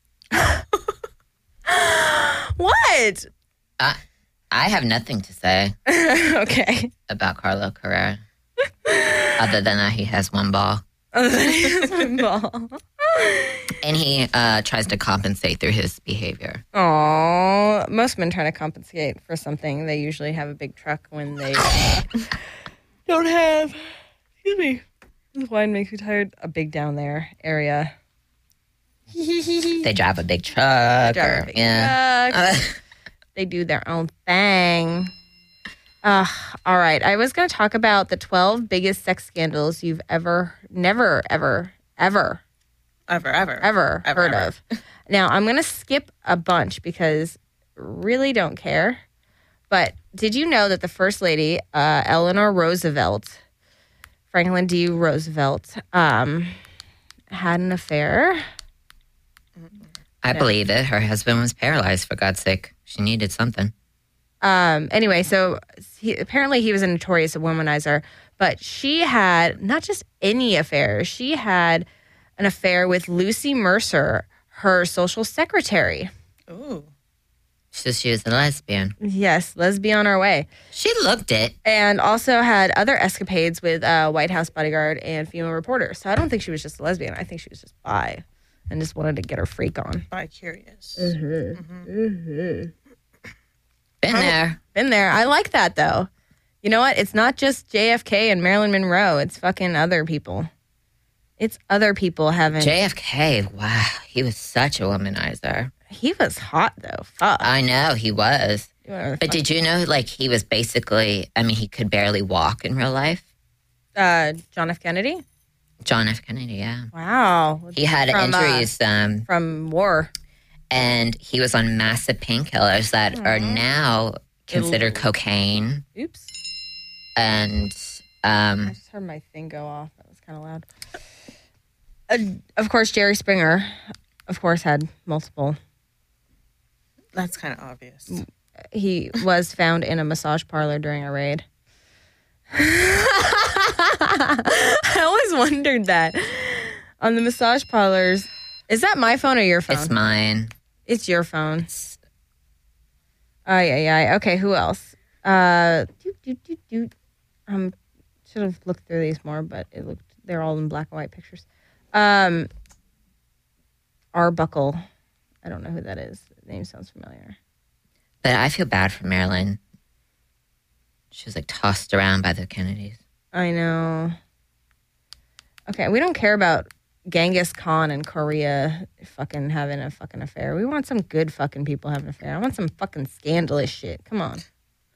What? I, I have nothing to say Okay. about Carlo Carrera other than that he has one ball. Other than he has one ball. And he uh, tries to compensate through his behavior. Aw. Most men try to compensate for something. They usually have a big truck when they uh, don't have. Excuse me. This wine makes me tired. A big down there area. They drive a big truck. Drive a or, big yeah. truck. Uh, They do their own thing. Uh, all right. I was going to talk about the twelve biggest sex scandals you've ever, never, ever, ever, Ever, ever. ever, Ever, heard ever. of. Now, I'm going to skip a bunch because really don't care. But did you know that the First Lady, uh, Eleanor Roosevelt, Franklin D. Roosevelt, um, had an affair? I believe it. Her husband was paralyzed, for God's sake. She needed something. Um, anyway, so he, apparently he was a notorious womanizer, but she had not just any affair. She had an affair with Lucy Mercer, her social secretary. Ooh. So she was a lesbian. Yes, lesbian on our way. She looked it. And also had other escapades with uh, White House bodyguard and female reporter. So I don't think she was just a lesbian. I think she was just bi and just wanted to get her freak on. Bi curious. Been there. Been there. I like that, though. You know what? It's not just J F K and Marilyn Monroe. It's fucking other people. It's other people having... J F K, wow. He was such a womanizer. He was hot, though. Fuck. I know, he was. Whatever the But fuck. did you know, like, he was basically, I mean, he could barely walk in real life? Uh, John F. Kennedy? John F. Kennedy, yeah. Wow. He had From, uh, injuries, um, From war. and he was on massive painkillers that are now considered cocaine. Oops. And, I um, just heard my thing go off. That was kind of loud. Uh, of course, Jerry Springer, of course, had multiple. That's kind of obvious. He was found in a massage parlor during a raid. I always wondered that. On the massage parlors, is that my phone or your phone? it's mine. It's your phone. Oh, yeah, yeah. Okay, who else? Uh, doot, doot, doot, doot. Um, should have looked through these more, but it looked they're all in black and white pictures. Um, Arbuckle. I don't know who that is. The name sounds familiar. But I feel bad for Marilyn. She was like tossed around by the Kennedys. I know. Okay, we don't care about Genghis Khan and Korea fucking having a fucking affair. We want some good fucking people having an affair. I want some fucking scandalous shit. Come on.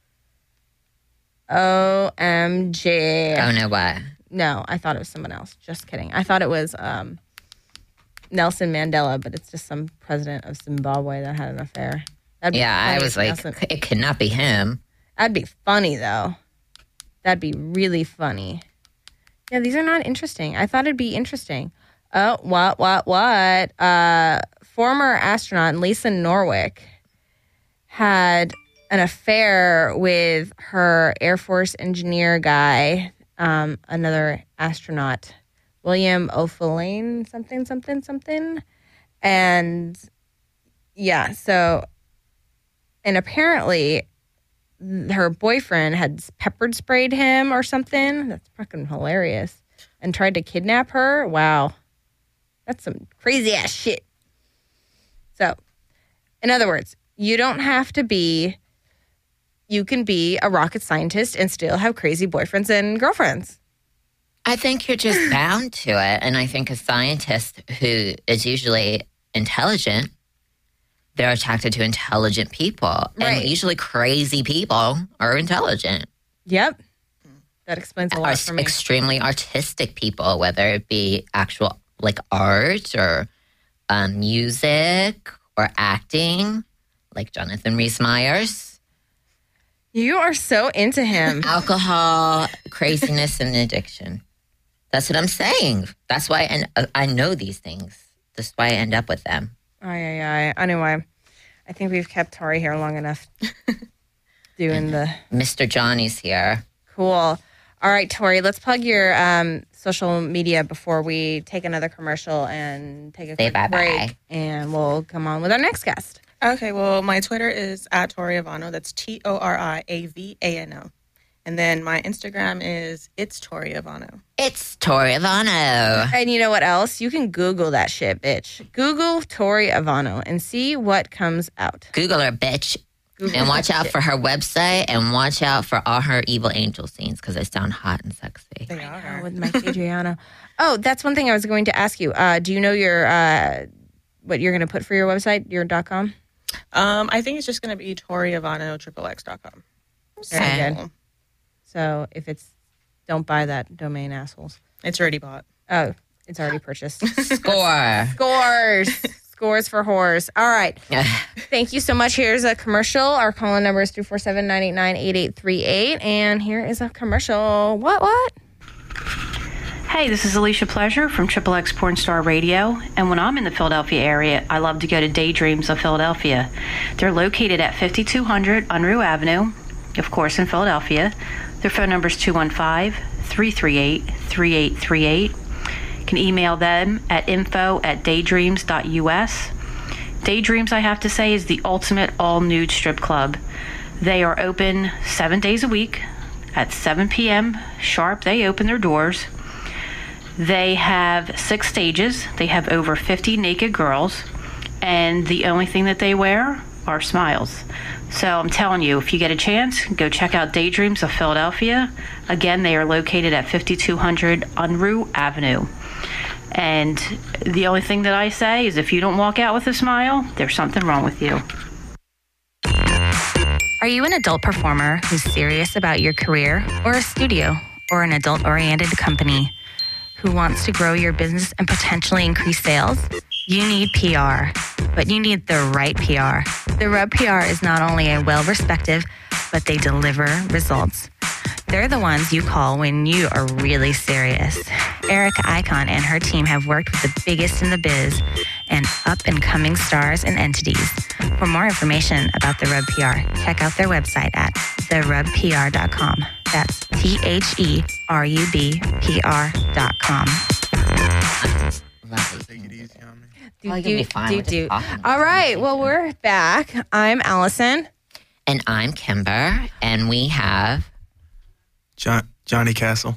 O M G. Oh, no, what? No, I thought it was someone else. Just kidding. I thought it was um, Nelson Mandela, but it's just some president of Zimbabwe that had an affair. That'd be Yeah, I funny was if like, Nelson- it could not be him. That'd be funny, though. That'd be really funny. Yeah, these are not interesting. I thought it'd be interesting. Oh, what, what, what? Uh, former astronaut Lisa Norwick had an affair with her Air Force engineer guy, um, another astronaut, William O'Fallon, something, something, something. And yeah, so, and apparently her boyfriend had peppered sprayed him or something. That's fucking hilarious. And tried to kidnap her. Wow. That's some crazy ass shit. So, in other words, you don't have to be, you can be a rocket scientist and still have crazy boyfriends and girlfriends. I think you're just bound to it. And I think a scientist who is usually intelligent, they're attracted to intelligent people. Right. And usually crazy people are intelligent. Yep. That explains a lot Are for me. extremely artistic people, whether it be actual like art or um, music or acting, like Jonathan Rhys-Meyers. You are so into him. Alcohol, craziness, and addiction. That's what I'm saying. That's why I, end, I know these things. That's why I end up with them. Aye, aye, aye. Anyway, I think we've kept Tori here long enough doing the Mister Johnny's here. cool. All right, Tori, let's plug your um, social media before we take another commercial and take a Say quick bye-bye. break. And we'll come on with our next guest. Okay, well, my Twitter is at Tori Ivano. That's T O R I A V A N O. And then my Instagram is It's Tori Ivano. It's Tori Ivano. And you know what else? You can Google that shit, bitch. Google Tori Ivano and see what comes out. Google her, bitch. Google And watch that out shit. for her website and watch out for all her evil angel scenes because they sound hot and sexy. They Oh, are. with Mike Adriano. Oh, that's one thing I was going to ask you. Uh, do you know your uh, what you're going to put for your website, your .com? Um, I think it's just going to be Tori Ivano triple X dot com. Very Okay. good. So if it's, don't buy that domain, assholes. It's already bought. Oh, it's already purchased. Score. Scores. Scores for whores. All right. Thank you so much. Here's a commercial. Our call-in number is three four seven, nine eight nine, eight eight three eight. And here is a commercial. What, what? Hey, this is Alicia Pleasure from Triple X Porn Star Radio, and when I'm in the Philadelphia area, I love to go to Daydreams of Philadelphia. They're located at fifty-two hundred Unruh Avenue, of course, in Philadelphia. Their phone number is two one five, three three eight, three eight three eight. You can email them at info at daydreams dot u s. Daydreams, I have to say, is the ultimate all-nude strip club. They are open seven days a week at seven p.m. sharp. They open their doors. They have six stages. They have over fifty naked girls, and the only thing that they wear are smiles. So I'm telling you, if you get a chance, go check out Daydreams of Philadelphia. Again, they are located at fifty-two hundred Unruh Avenue. And the only thing that I say is if you don't walk out with a smile, there's something wrong with you. Are you an adult performer who's serious about your career, or a studio, or an adult-oriented company who wants to grow your business and potentially increase sales? You need P R, but you need the right P R. The Rub P R is not only a well-respected, but they deliver results. They're the ones you call when you are really serious. Erica Icon and her team have worked with the biggest in the biz and up-and-coming stars and entities. For more information about the Rub P R, check out their website at the rub p r dot com. That's T H E R U B P R dot com. Lovely. Take it easy on me. Do, Oh, you'll do, be fine. do, We're just do. talking. All right. Well, we're back. I'm Allison. And I'm Kimber, and we have John, Johnny Castle.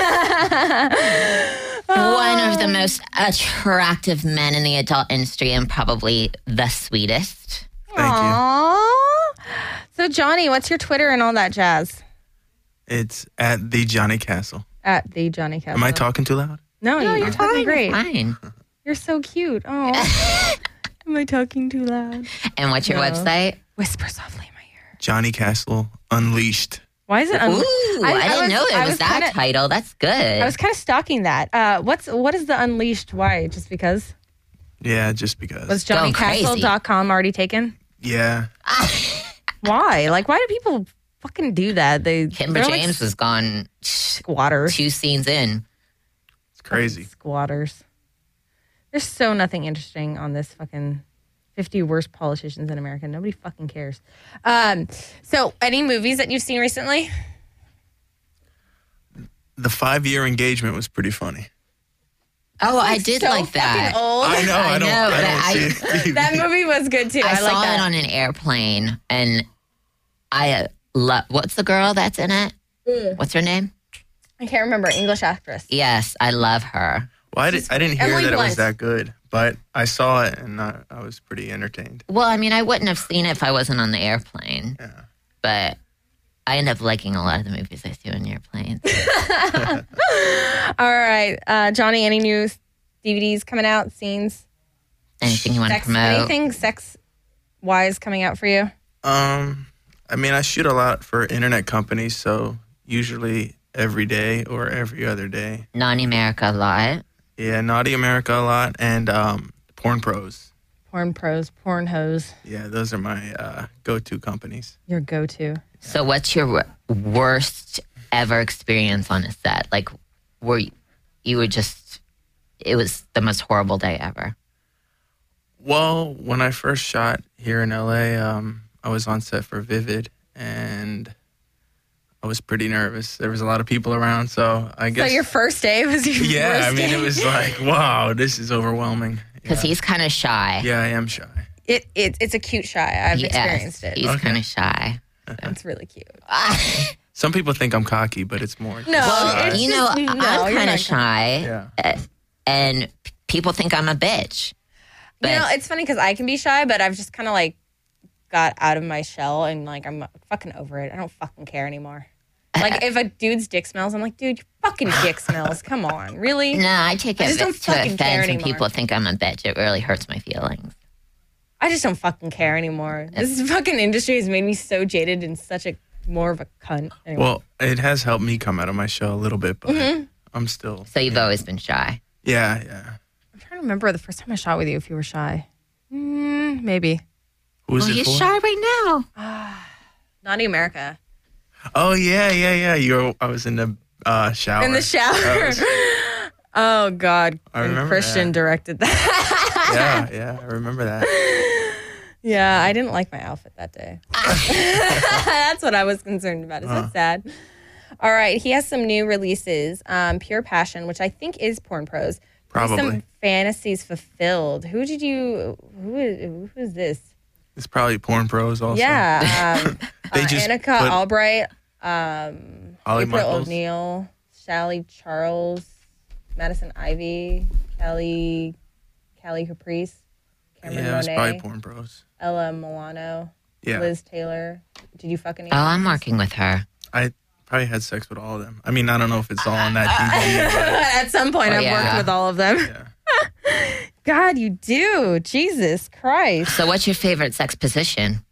one of the most attractive men in the adult industry and probably the sweetest. Thank you. Aww. So, Johnny, what's your Twitter and all that jazz? It's at the Johnny Castle. At the Johnny Castle. Am I talking too loud? No, No, you're, you're talking fine, great. You're fine. You're so cute. Oh, am I talking too loud? And what's your No. website? Whisper softly in my ear. Johnny Castle Unleashed. Why is it? Ooh, Un- I, didn't was- know it I was, that kinda, title. That's good. I was kind of stalking that. Uh, what's what is the Unleashed? Why? Just because? Yeah, just because. Was Going Johnny Castle dot com already taken? yeah. Why? Like, why do people fucking do that? They Kimber they're like James was gone squatters. two scenes in. It's crazy. Squatters. There's so nothing interesting on this fucking fifty worst politicians in America. Nobody fucking cares. Um, so, any movies that you've seen recently? The five-year engagement was pretty funny. Oh, I did so like that. fucking old. I know. I, I don't. know, I but don't I- see it. T V. That movie was good too. I, I, like saw that. it on an airplane, and I uh, love. What's the girl that's in it? What's her name? I can't remember. English actress. Yes, I love her. Well, I, did, I didn't hear Emily that it Blunt. was that good, but I saw it and I, I was pretty entertained. Well, I mean, I wouldn't have seen it if I wasn't on the airplane, Yeah. but I end up liking a lot of the movies I see on airplanes. All right, uh, Johnny. Any new D V Ds coming out? Scenes? Anything you want to Sex? promote? Anything sex wise coming out for you? Um, I mean, I shoot a lot for internet companies, so usually every day or every other day. Naughty America a lot. Yeah, Naughty America a lot, and um, Porn Pros. Porn pros, porn hose. Yeah, those are my uh, go-to companies. Your go-to. So, what's your wor- worst ever experience on a set? Like, were you, you were just, it was the most horrible day ever. Well, when I first shot here in L A, um, I was on set for Vivid, and I was pretty nervous. There was a lot of people around, so I guess. So your first day was your yeah, worst I mean, day? it was like, wow, this is overwhelming. Because yeah. he's kind of shy. Yeah, I am shy. It, it it's a cute shy. I've Yes, experienced it. He's Okay. kind of shy. It's really cute. Some people think I'm cocky, but it's more. No, Well, it's you know, just- no, I'm you're kind not of shy, Yeah. uh, and p- people think I'm a bitch. But You know, it's funny because I can be shy, but I've just kind of like got out of my shell and like I'm fucking over it. I don't fucking care anymore. Like if a dude's dick smells, I'm like, dude, your fucking dick smells. Come on, really? no, I take I it just don't to fucking care offense when anymore. people think I'm a bitch. It really hurts my feelings. I just don't fucking care anymore. This fucking industry has made me so jaded and such a more of a cunt. Anyway. Well, it has helped me come out of my shell a little bit, but Mm-hmm. I'm still. So you've always been shy. Yeah, yeah. I'm trying to remember the first time I shot with you. If you were shy, mm, maybe. Who was Well, it he's for? shy right now. Naughty America. Oh yeah, yeah, yeah. You. Were, I was in the uh, shower. In the shower. That was- Oh God! I And remember Christian that. directed that. yeah, yeah. I remember that. Yeah, I didn't like my outfit that day. That's what I was concerned about. Is that sad? All right, he has some new releases. Um, Pure Passion, which I think is Porn Pros. Probably. Some Fantasies Fulfilled. Who did you? Who is? Who is this? It's probably Porn Pros also. Yeah, um, They uh, just Annika put- Albright, um, Holly April Michaels. O'Neil, Sally Charles, Madison Ivy, Kelly, Kelly Caprice, Cameron Yeah, it was Monet, probably Porn Bros. Ella Milano, Yeah. Liz Taylor. Did you fuck any? Oh, I'm working with her. I probably had sex with all of them. I mean, I don't know if it's all on that D V D, At some point, Oh, I've yeah. worked with all of them. but yeah. God, you do. Jesus Christ. So what's your favorite sex position?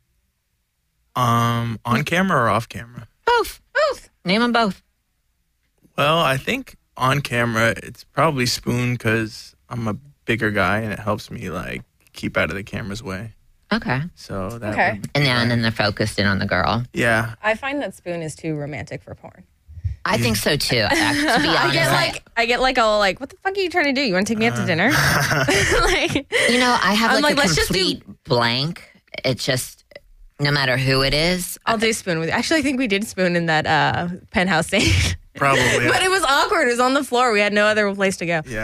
Um, on camera or off camera? Both. Both. Name them both. Well, I think on camera it's probably spoon because I'm a bigger guy and it helps me like keep out of the camera's way. Okay. So that. Okay. would- And then, and then they're focused in on the girl. Yeah. I find that Spoon is too romantic for porn. I think so too. Act- to be I honest, get like, I get like, all like, what the fuck are you trying to do? You want to take me out to dinner? like, you know, I have I'm like, like, a let's just do- complete blank. It's just no matter who it is. I'll do Spoon with you. Actually, I think we did Spoon in that uh, penthouse scene. Probably. But it was awkward. It was on the floor. We had no other place to go. Yeah.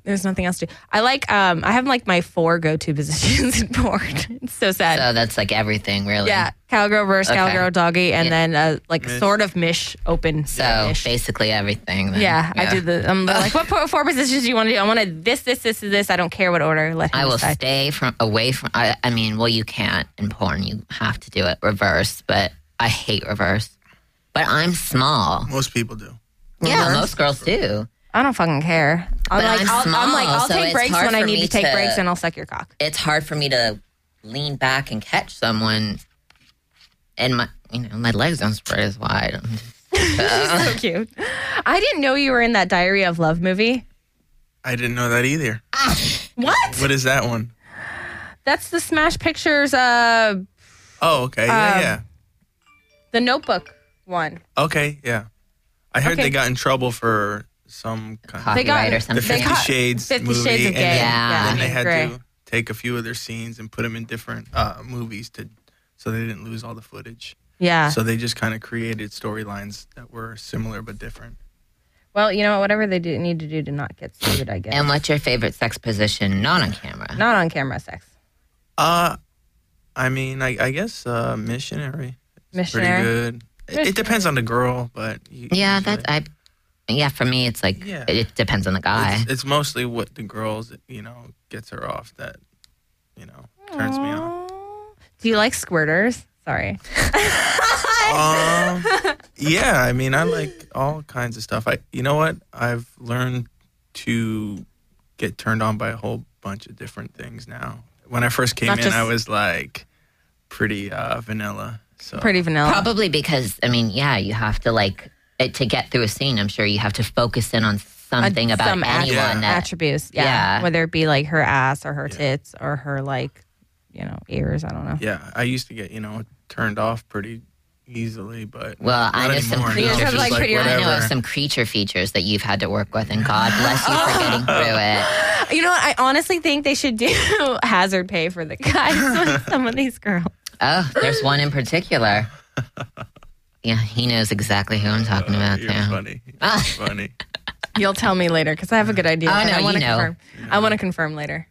There's nothing else to do. I like, um, I have like my four go-to positions in porn. It's so sad. So that's like everything, really. Yeah, cowgirl, reverse Okay. cowgirl, doggy, and Yeah. then uh, like Mish. sort of mish, open. So mish. basically everything. Then. Yeah, I do the. I'm like, what po- four positions do you want to do? I want to this, this, this, this. I don't care what order. Let him I will decide. stay from away from. I, I mean, well, you can't in porn. You have to do it reverse, but I hate reverse. But I'm small. Most people do. Yeah, most girls do. I don't fucking care. I'm But like, I'm I'll, I'm like, small, I'll so take it's breaks hard when I for need me to take to- breaks, and I'll suck your cock. It's hard for me to lean back and catch someone, and my you know my legs don't spread as wide. So cute. I didn't know you were in that Diary of Love movie. I didn't know that either. What? What is that one? That's the Smash Pictures, uh, Oh, okay. Yeah, Um, yeah. the Notebook one. Okay, yeah. I heard Okay. they got in trouble for some kind of They got- Copyright or the something. They Fifty got- Shades Fifty movie, Shades of and Gay. then, Yeah. then they had Gray. to take a few of their scenes and put them in different uh, movies to, so they didn't lose all the footage. Yeah. So they just kind of created storylines that were similar but different. Well, you know what? Whatever they do need to do to not get sued, I guess. And what's your favorite sex position, not on camera? Not on camera sex. Uh, I mean, I, I guess uh, missionary. It's Missionary? Pretty good. It, it depends on the girl, but you, Yeah, usually- that's I. Yeah, for me, it's like Yeah. it depends on the guy. It's, it's mostly what the girls, you know, gets her off that, you know, turns me on. Do you like squirters? Sorry. Um, yeah, I mean, I like all kinds of stuff. I, you know what? I've learned to get turned on by a whole bunch of different things now. When I first came Not in, just- I was like pretty uh, vanilla. So Pretty vanilla. Probably because I mean, yeah, you have to like it, to get through a scene. I'm sure you have to focus in on something Uh, about some anyone. Yeah. That, attributes. Yeah. Yeah. Whether it be like her ass or her Yeah. tits or her like, you know, ears. I don't know. yeah, I used to get, you know, turned off pretty easily, but well, I not know some anymore. You Now guys it's have, just like, pretty- I know of whatever. some creature features that you've had to work with, and God bless you for getting through it. You know what? I honestly think they should do hazard pay for the guys with some of these girls. Oh, there's one in particular. Yeah, he knows exactly who I'm talking about. You're too. funny. You're funny. You'll tell me later because I have a good idea. Oh, but no, I you want to know. confirm. I want to confirm later.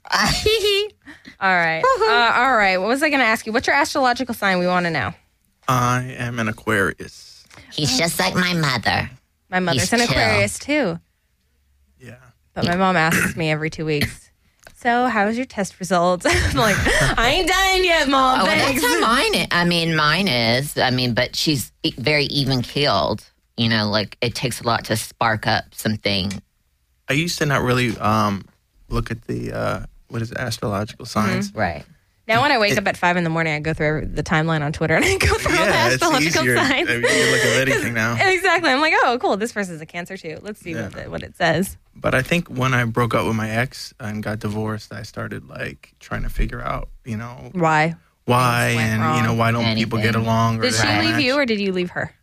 All right. Uh, all right. What was I going to ask you? What's your astrological sign? We want to know. I am an Aquarius. He's just like my mother. My mother's He's an chill. Aquarius too, Yeah. but my mom asks me every two weeks. So, how was your test results? I'm like, I ain't done yet, mom. Oh, well, Thanks. that's how mine is. I mean, mine is. I mean, but she's e- very even keeled. You know, like it takes a lot to spark up something. I used to not really um, look at the, uh, what is it, astrological signs. Right. Now, when I wake up at five in the morning, I go through every- the timeline on Twitter and I go through all the Yeah, it's astrological easier. signs. I mean, you can look at anything now. Exactly. I'm like, oh, cool. This person's a Cancer too. Let's see Yeah. what, the, what it says. But I think when I broke up with my ex and got divorced, I started like trying to figure out, you know, Why? why Things went and wrong. you know why don't people get Anything. along? Or Did she they leave match? you or did you leave her?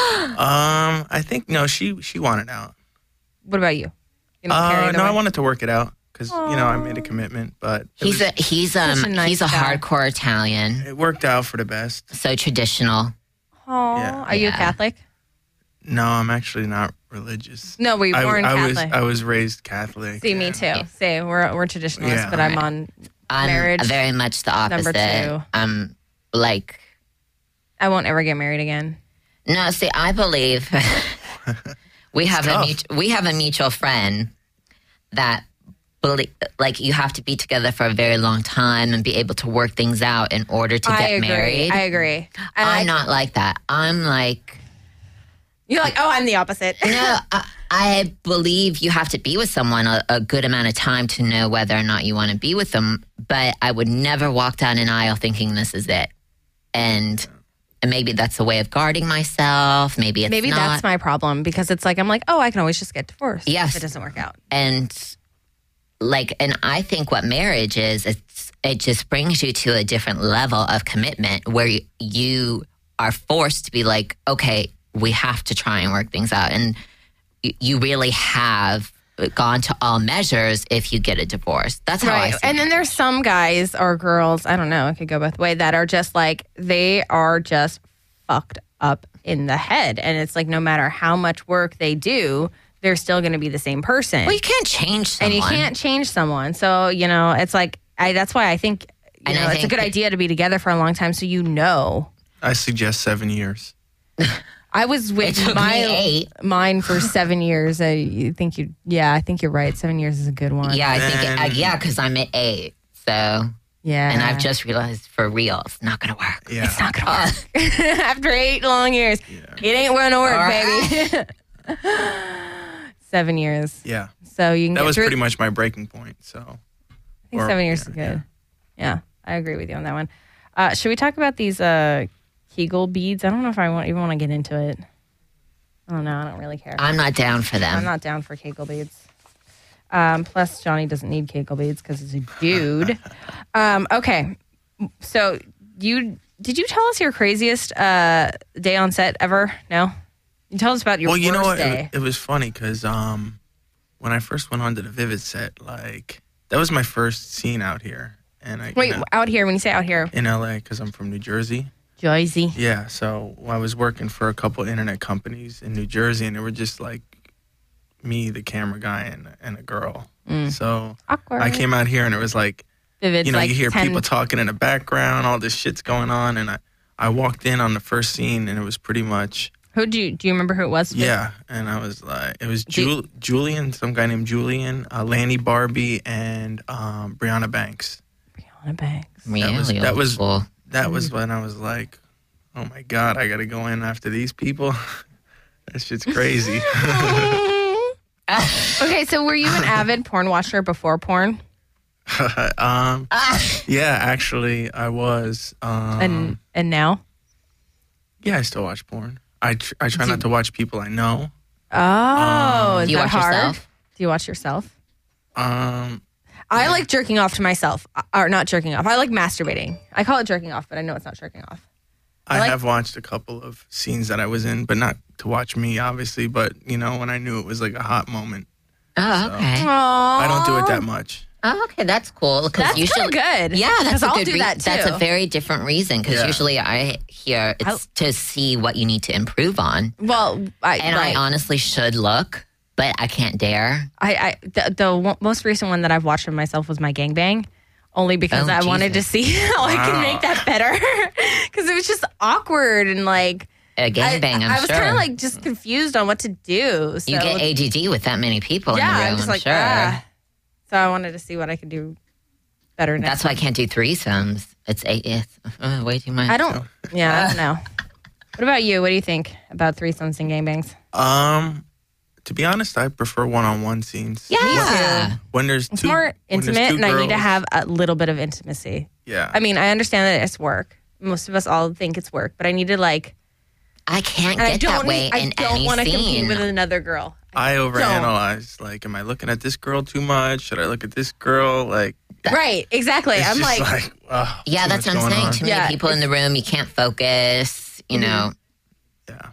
Um, I think no. She she wanted out. What about you? You don't care Uh, either no, I way? wanted to work it out because you know I made a commitment, but it, He's was- a he's um Such a nice he's a guy. hardcore Italian, it worked out for the best. so traditional. Aw. Yeah. Are you a Yeah. Catholic? No, I'm actually not religious. No, were you I, born I was Catholic? I was raised Catholic. See, me and- too. See, we're we're traditionalists, Yeah. but I'm Right. on I'm Marriage, very much the number opposite. two. I'm like I won't ever get married again. no. See, I believe we have a tough. mutual, we have a mutual friend that believe like you have to be together for a very long time and be able to work things out in order to I get agree. married. I agree. And I- I'm not like that. I'm like. You're like, oh, I'm the opposite. No, I, I believe you have to be with someone a, a good amount of time to know whether or not you want to be with them. But I would never walk down an aisle thinking this is it. And, and maybe that's a way of guarding myself. Maybe it's Maybe not. that's my problem because it's like I'm like, oh, I can always just get divorced. Yes. if it doesn't work out. and like, and I think what marriage is, it's it just brings you to a different level of commitment where you, you are forced to be like, okay, we have to try and work things out. And you, you really have gone to all measures if you get a divorce. That's how I Right. see And then it. there's some guys or girls, I don't know, it could go both ways, that are just like, they are just fucked up in the head. And it's like, no matter how much work they do, they're still going to be the same person. Well, you can't change someone. And you can't change someone. So, you know, it's like, I, that's why I think, you And know, I it's a think good that- idea to be together for a long time so you know. I suggest seven years. I was It with took my me eight. mine for seven years. I you think you, yeah, I think you're right. Seven years is a good one. Yeah, I think, it, uh, And- yeah, because I'm at eight. So, Yeah. and I've just realized for real, it's not going to work. Yeah. It's not going to work. After eight long years, it ain't going to work, baby. Seven years. Yeah. So you can That get was through. pretty much my breaking point. So I think or- seven years yeah, is good. Yeah. I agree with you on that one. Uh, should we talk about these uh, Kegel beads? I don't know if I want, even want to get into it. I don't know. I don't really care. I'm not down for them. I'm not down for Kegel beads. Um, plus, Johnny doesn't need Kegel beads because he's a dude. um, okay. So you did you tell us your craziest uh, day on set ever? No? You tell us about your well, you know worst what? day. It, it was funny because um, when I first went onto the Vivid set, like that was my first scene out here, and I Wait, you know, out here, when you say out here, in L A because I'm from New Jersey. Jersey. Yeah, so I was working for a couple internet companies in New Jersey, and they were just like me, the camera guy, and and a girl. So Awkward. I came out here, and it was like, Vivid's you know, like you hear ten people talking in the background, all this shit's going on, and I I walked in on the first scene, and it was pretty much. Who do you do you remember who it was? Yeah, and I was like, it was Do you- Jul- Julian, some guy named Julian, uh, Lanny Barbie, and um, Brianna Banks. Brianna Banks. really that was- that old was- school. That was when I was like, oh my God, I got to go in after these people. That shit's crazy. Okay, so were you an avid porn watcher before porn? um, yeah, actually, I was. Um, And and now? yeah, I still watch porn. I, tr- I try not to watch people I know. Oh, is Do you that watch hard? yourself? Do you watch yourself? Um, I like jerking off to myself, uh, or not jerking off. I like masturbating. I call it jerking off, but I know it's not jerking off. I, like- have watched a couple of scenes that I was in, but not to watch me, obviously. But you know, when I knew it was like a hot moment, Oh, okay. I don't do it that much. Oh, okay, that's cool. Because That's usually, kinda good. Yeah, that's 'Cause a I'll good do rea- that, That's too. a very different reason. Because Yeah. usually I hear it's to see what you need to improve on, Well, I and like, I honestly should look, but I can't dare. I, I the, the one- most recent one that I've watched of myself was my gangbang, only because Oh, I wanted to Jesus. see how I can Wow. make that better. Because it was just awkward and like A I, gangbang, I'm I was sure. kind of like just confused on what to do. So you get A D D with that many people yeah, in the I'm room, just I'm like sure. ah. So I wanted to see what I could do better next. That's why I can't do threesomes. It's, eight, it's uh, way too much. I don't. Yeah, I don't know. What about you? What do you think about threesomes and gangbangs? Um, to be honest, I prefer one-on-one scenes. Yeah. When there's It's two, more when there's intimate, two and I need to girls, have a little bit of intimacy. Yeah. I mean, I understand that it's work. Most of us all think it's work, but I need to like. I can't And get I don't. that way Need, I in don't any want to compete scene. with another girl. I overanalyze. Like, am I looking at this girl too much? Should I look at this girl? Like, Right? Exactly. it's I'm just like, like, wow, Yeah, too that's much what I'm going saying. on. Too many Yeah, people in the room, you can't focus. You know, Yeah.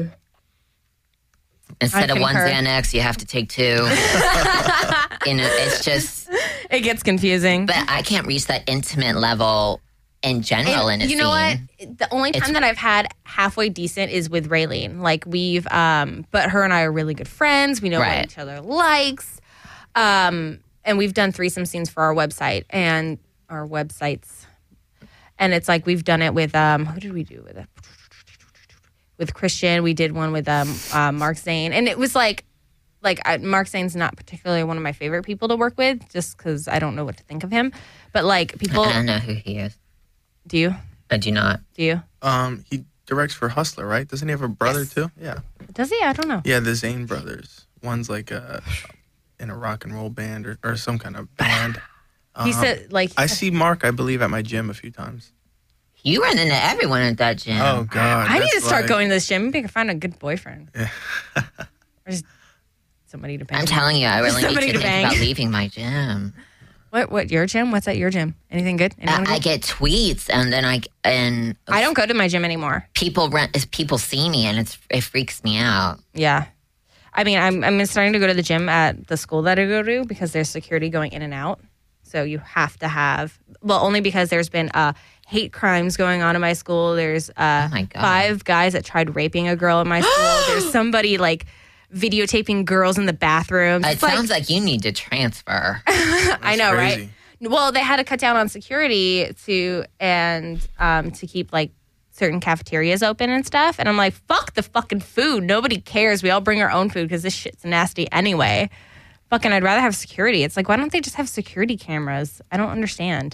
instead I of one concur. Xanax, you have to take two. You know, it's just. it gets confusing. But I can't reach that intimate level in general And in a you know scene. what? The only time It's- that I've had halfway decent is with Raylene. Like we've, um, but her and I are really good friends. We know Right. what each other likes, um, and we've done threesome scenes for our website and our websites. And it's like we've done it with um, who did we do with it? With Christian, we did one with um, uh, Mark Zane, and it was like, like I, Mark Zane's not particularly one of my favorite people to work with, just because I don't know what to think of him. But like people, I don't know who he is. do you? I do not. Do you? Um, he directs for Hustler, right? Doesn't he have a brother too? Yeah. Does he? I don't know. Yeah, the Zane brothers. One's like a in a rock and roll band or, or some kind of band. He Um, said like I see Mark, I believe, at my gym a few times. You run into everyone at that gym. Oh God! I need that's to start like- going to this gym. Maybe I can find a good boyfriend. Yeah. Or just somebody to bang. I'm telling you, I really need Somebody to to think bang. about leaving my gym. What? What? Your gym? What's at your gym? Anything good? Anyone I, I good? get tweets, and then I and I don't go to my gym anymore. people rent is people see me, and it's it freaks me out. Yeah. I mean, I'm I'm starting to go to the gym at the school that I go to because there's security going in and out. So you have to have well, only because there's been uh, hate crimes going on in my school. There's uh, Oh my God. five guys that tried raping a girl in my school. There's somebody like videotaping girls in the bathrooms. It It's like- sounds like you need to transfer. I know, crazy. right? Well, they had to cut down on security to and um, to keep like certain cafeterias open and stuff. And I'm like, fuck the fucking food. Nobody cares. We all bring our own food because this shit's nasty anyway. Fucking, I'd rather have security. It's like, why don't they just have security cameras? I don't understand.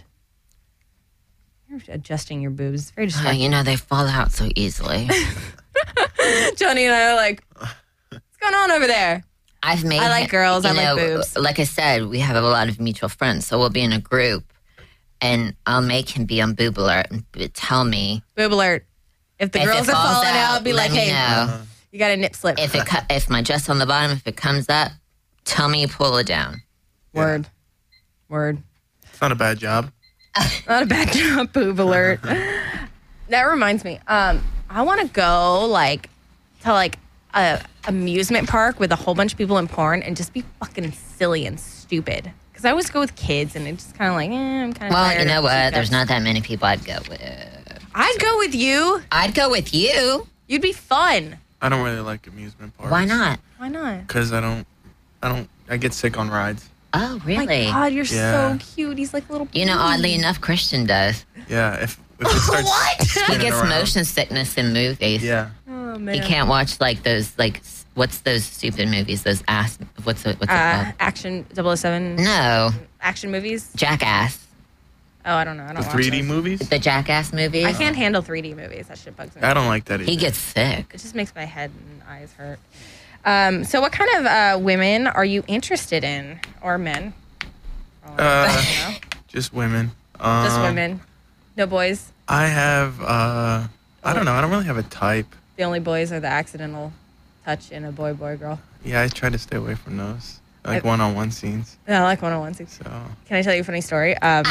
You're adjusting your boobs. It's very Oh, distracting. you know, they fall out so easily. Johnny and I are like, what's going on over there? I've made. I like girls, you I like know, boobs. Like I said, we have a lot of mutual friends, so we'll be in a group, and I'll make him be on Boob Alert and b- tell me Boob alert. If the if girls it are falls falling out. out, be let like, me hey, know. you got a nip slip. If it cu- if my dress on the bottom, if it comes up, tell me you pull it down. Word. Word. It's not a bad job. Not a bad job, boob alert. That reminds me. Um, I want to go like to like a amusement park with a whole bunch of people in porn and just be fucking silly and stupid. Because I always go with kids and it's just kind of like, eh, I'm kind of. Well, you know what? There's not that many people I'd go with. I'd go with you. I'd go with you. You'd be fun. I don't really like amusement parks. Why not? Why not? Because I don't, I don't, I get sick on rides. Oh, Oh really? my God, you're Yeah. so cute. He's like a little. You know, oddly enough, Christian does. Yeah, if, if it starts What? He spinning gets around. motion sickness in movies. Yeah. Oh man. He can't watch like those like s- what's those stupid movies? Those ass. What's it? What's it Uh, called? action double oh seven No, action movies. Jackass. Oh, I don't know. I don't The watch three D those. movies? The Jackass movies. I can't handle three D movies. That shit bugs me. I don't like that either. He gets sick. It just makes my head and eyes hurt. Um, so, what kind of uh, women are you interested in, or men? Oh, Uh, I don't know. Just women. Um, Just women, no boys. I have, uh, I don't know. I don't really have a type. The only boys are the accidental touch in a boy, boy, girl. Yeah, I try to stay away from those. Like I- one-on-one scenes. Yeah, I like one on one. Can So, I tell you a funny story? Um,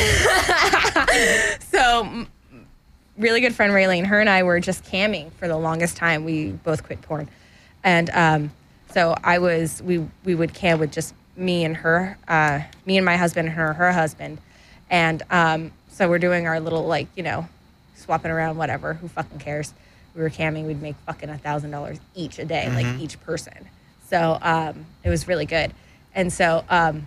so, m- really good friend Raylene, her and I were just camming for the longest time. We both quit porn, and um, so I was we we would cam with just me and her, uh, me and my husband, and her her husband, and um, so we're doing our little like you know swapping around whatever. Who fucking cares? We were camming. We'd make fucking a thousand dollars each a day, like each person. So um, it was really good, and so. Um,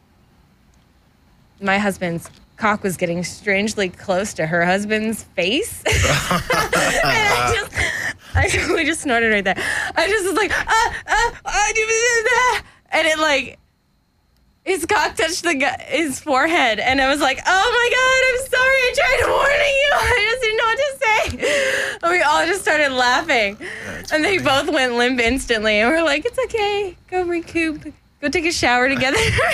my husband's cock was getting strangely close to her husband's face. and I just, I totally just snorted right there. I just was like, ah, ah, ah, do that. And it like, his cock touched the guy, his forehead. And I was like, oh my God, I'm sorry. I tried warning you. I just didn't know what to say. And we all just started laughing. That's and they funny. both went limp instantly. And we're like, it's okay. Go recoup. Go take a shower together.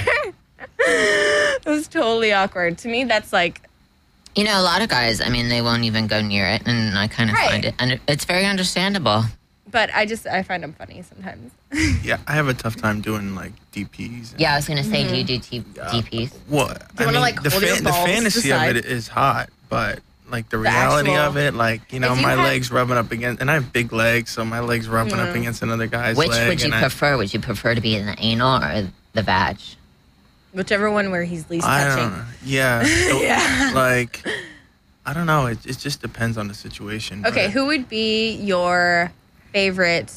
It was totally awkward. To me, that's like, You know, a lot of guys. I mean, they won't even go near it, and I kind of Right. find it, and it's very understandable. but I just, I find them funny sometimes. yeah, I have a tough time doing like D Ps. and- Yeah, I was gonna say, Mm-hmm. do you do T- D Ps? What? I wanna, mean, like, the, hold your the balls to the fantasy of side? it is hot, but like the reality actual- of it, like, you know, If you my had- legs rubbing up against, and I have big legs, so my legs rubbing up against another guy's Which leg. would you and I- prefer? Would you prefer to be in the anal or the vag? Whichever one where he's least I touching. don't know. Yeah. So, Yeah. Like, I don't know. It, it just depends on the situation. Okay, but- who would be your favorite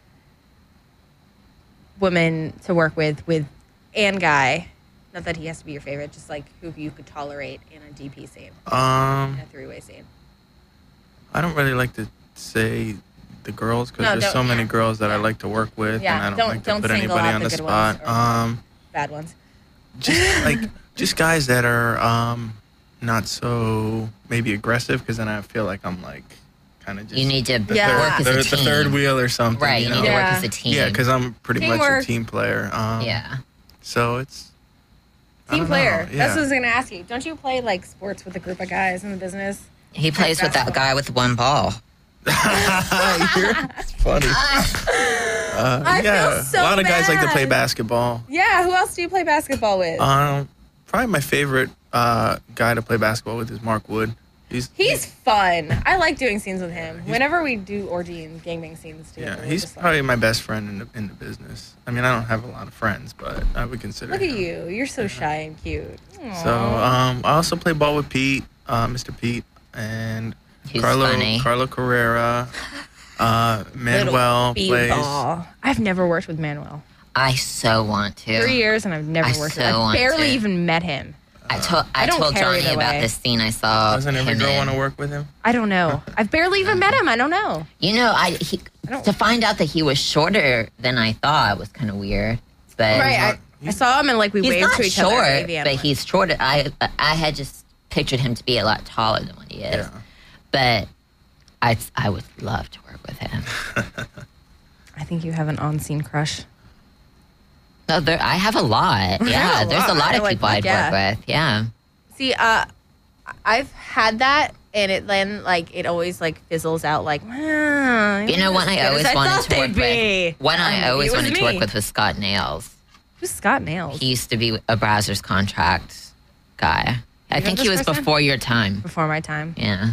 woman to work with, with and guy? Not that he has to be your favorite, just like who you could tolerate in a D P scene, Um, in a three-way scene. I don't really like to say the girls because No, there's don't- so many yeah. girls that I Yeah. like to work with, Yeah, and I don't, don't- like to don't put single anybody out on the the good ones spot. or- Um, Bad ones. just like just guys that are um not so maybe aggressive because then I feel like I'm like kind of just You need to the, Yeah. work third, as a the, the team. third wheel or something. Right, You you know? need to work Yeah. as a team. Yeah, because I'm pretty much Teamwork. a team player. Um, yeah. So it's I Team don't player. know, yeah. That's what I was going to ask you. Don't you play like sports with a group of guys in the business? He plays with that guy with one ball. it's funny. Uh, I feel yeah, so a lot of guys like to play bad. basketball. Yeah, who else do you play basketball with? Um, probably my favorite uh, guy to play basketball with is Mark Wood. He's He's fun. I like doing scenes with him. Whenever we do orgy and gangbang scenes together. yeah, we're he's just like- probably my best friend in the in the business. I mean, I don't have a lot of friends, but I would consider. Look at him. you. You're so shy and cute. So um, I also play ball with Pete, uh, Mister Pete, and He's Carlo funny. Carlo Carrera. Uh, Manuel plays. B-ball. I've never worked with Manuel. I so want to. Three years and I've never I worked so with him. I want barely to. even met him. I told I, I don't told care Johnny either about way. this scene I saw. Doesn't every him girl in. want to work with him? I don't know. I've barely even met him. I don't know. You know, I he, don't- to find out that he was shorter than I thought was kind of weird. But Right. not- I, I saw him and like we he's waved not to each short, other. at A V M. but he's shorter. I I had just pictured him to be a lot taller than what he is. Yeah. But I I would love to work with him. I think you have an on-scene crush. No, there, I have a lot. Yeah, a there's lot. a lot of Like, people I'd yeah. work with. Yeah. See, uh, I've had that, and it then like it always like fizzles out. Like, "Ah, You know, one I as always I wanted thought to work they'd be." with. One I Um, always it was wanted to me. work with was Scott Nails. Who's Scott Nails? He used to be a Brazzers contract guy. I know think this he was person? before your time. Before my time. Yeah.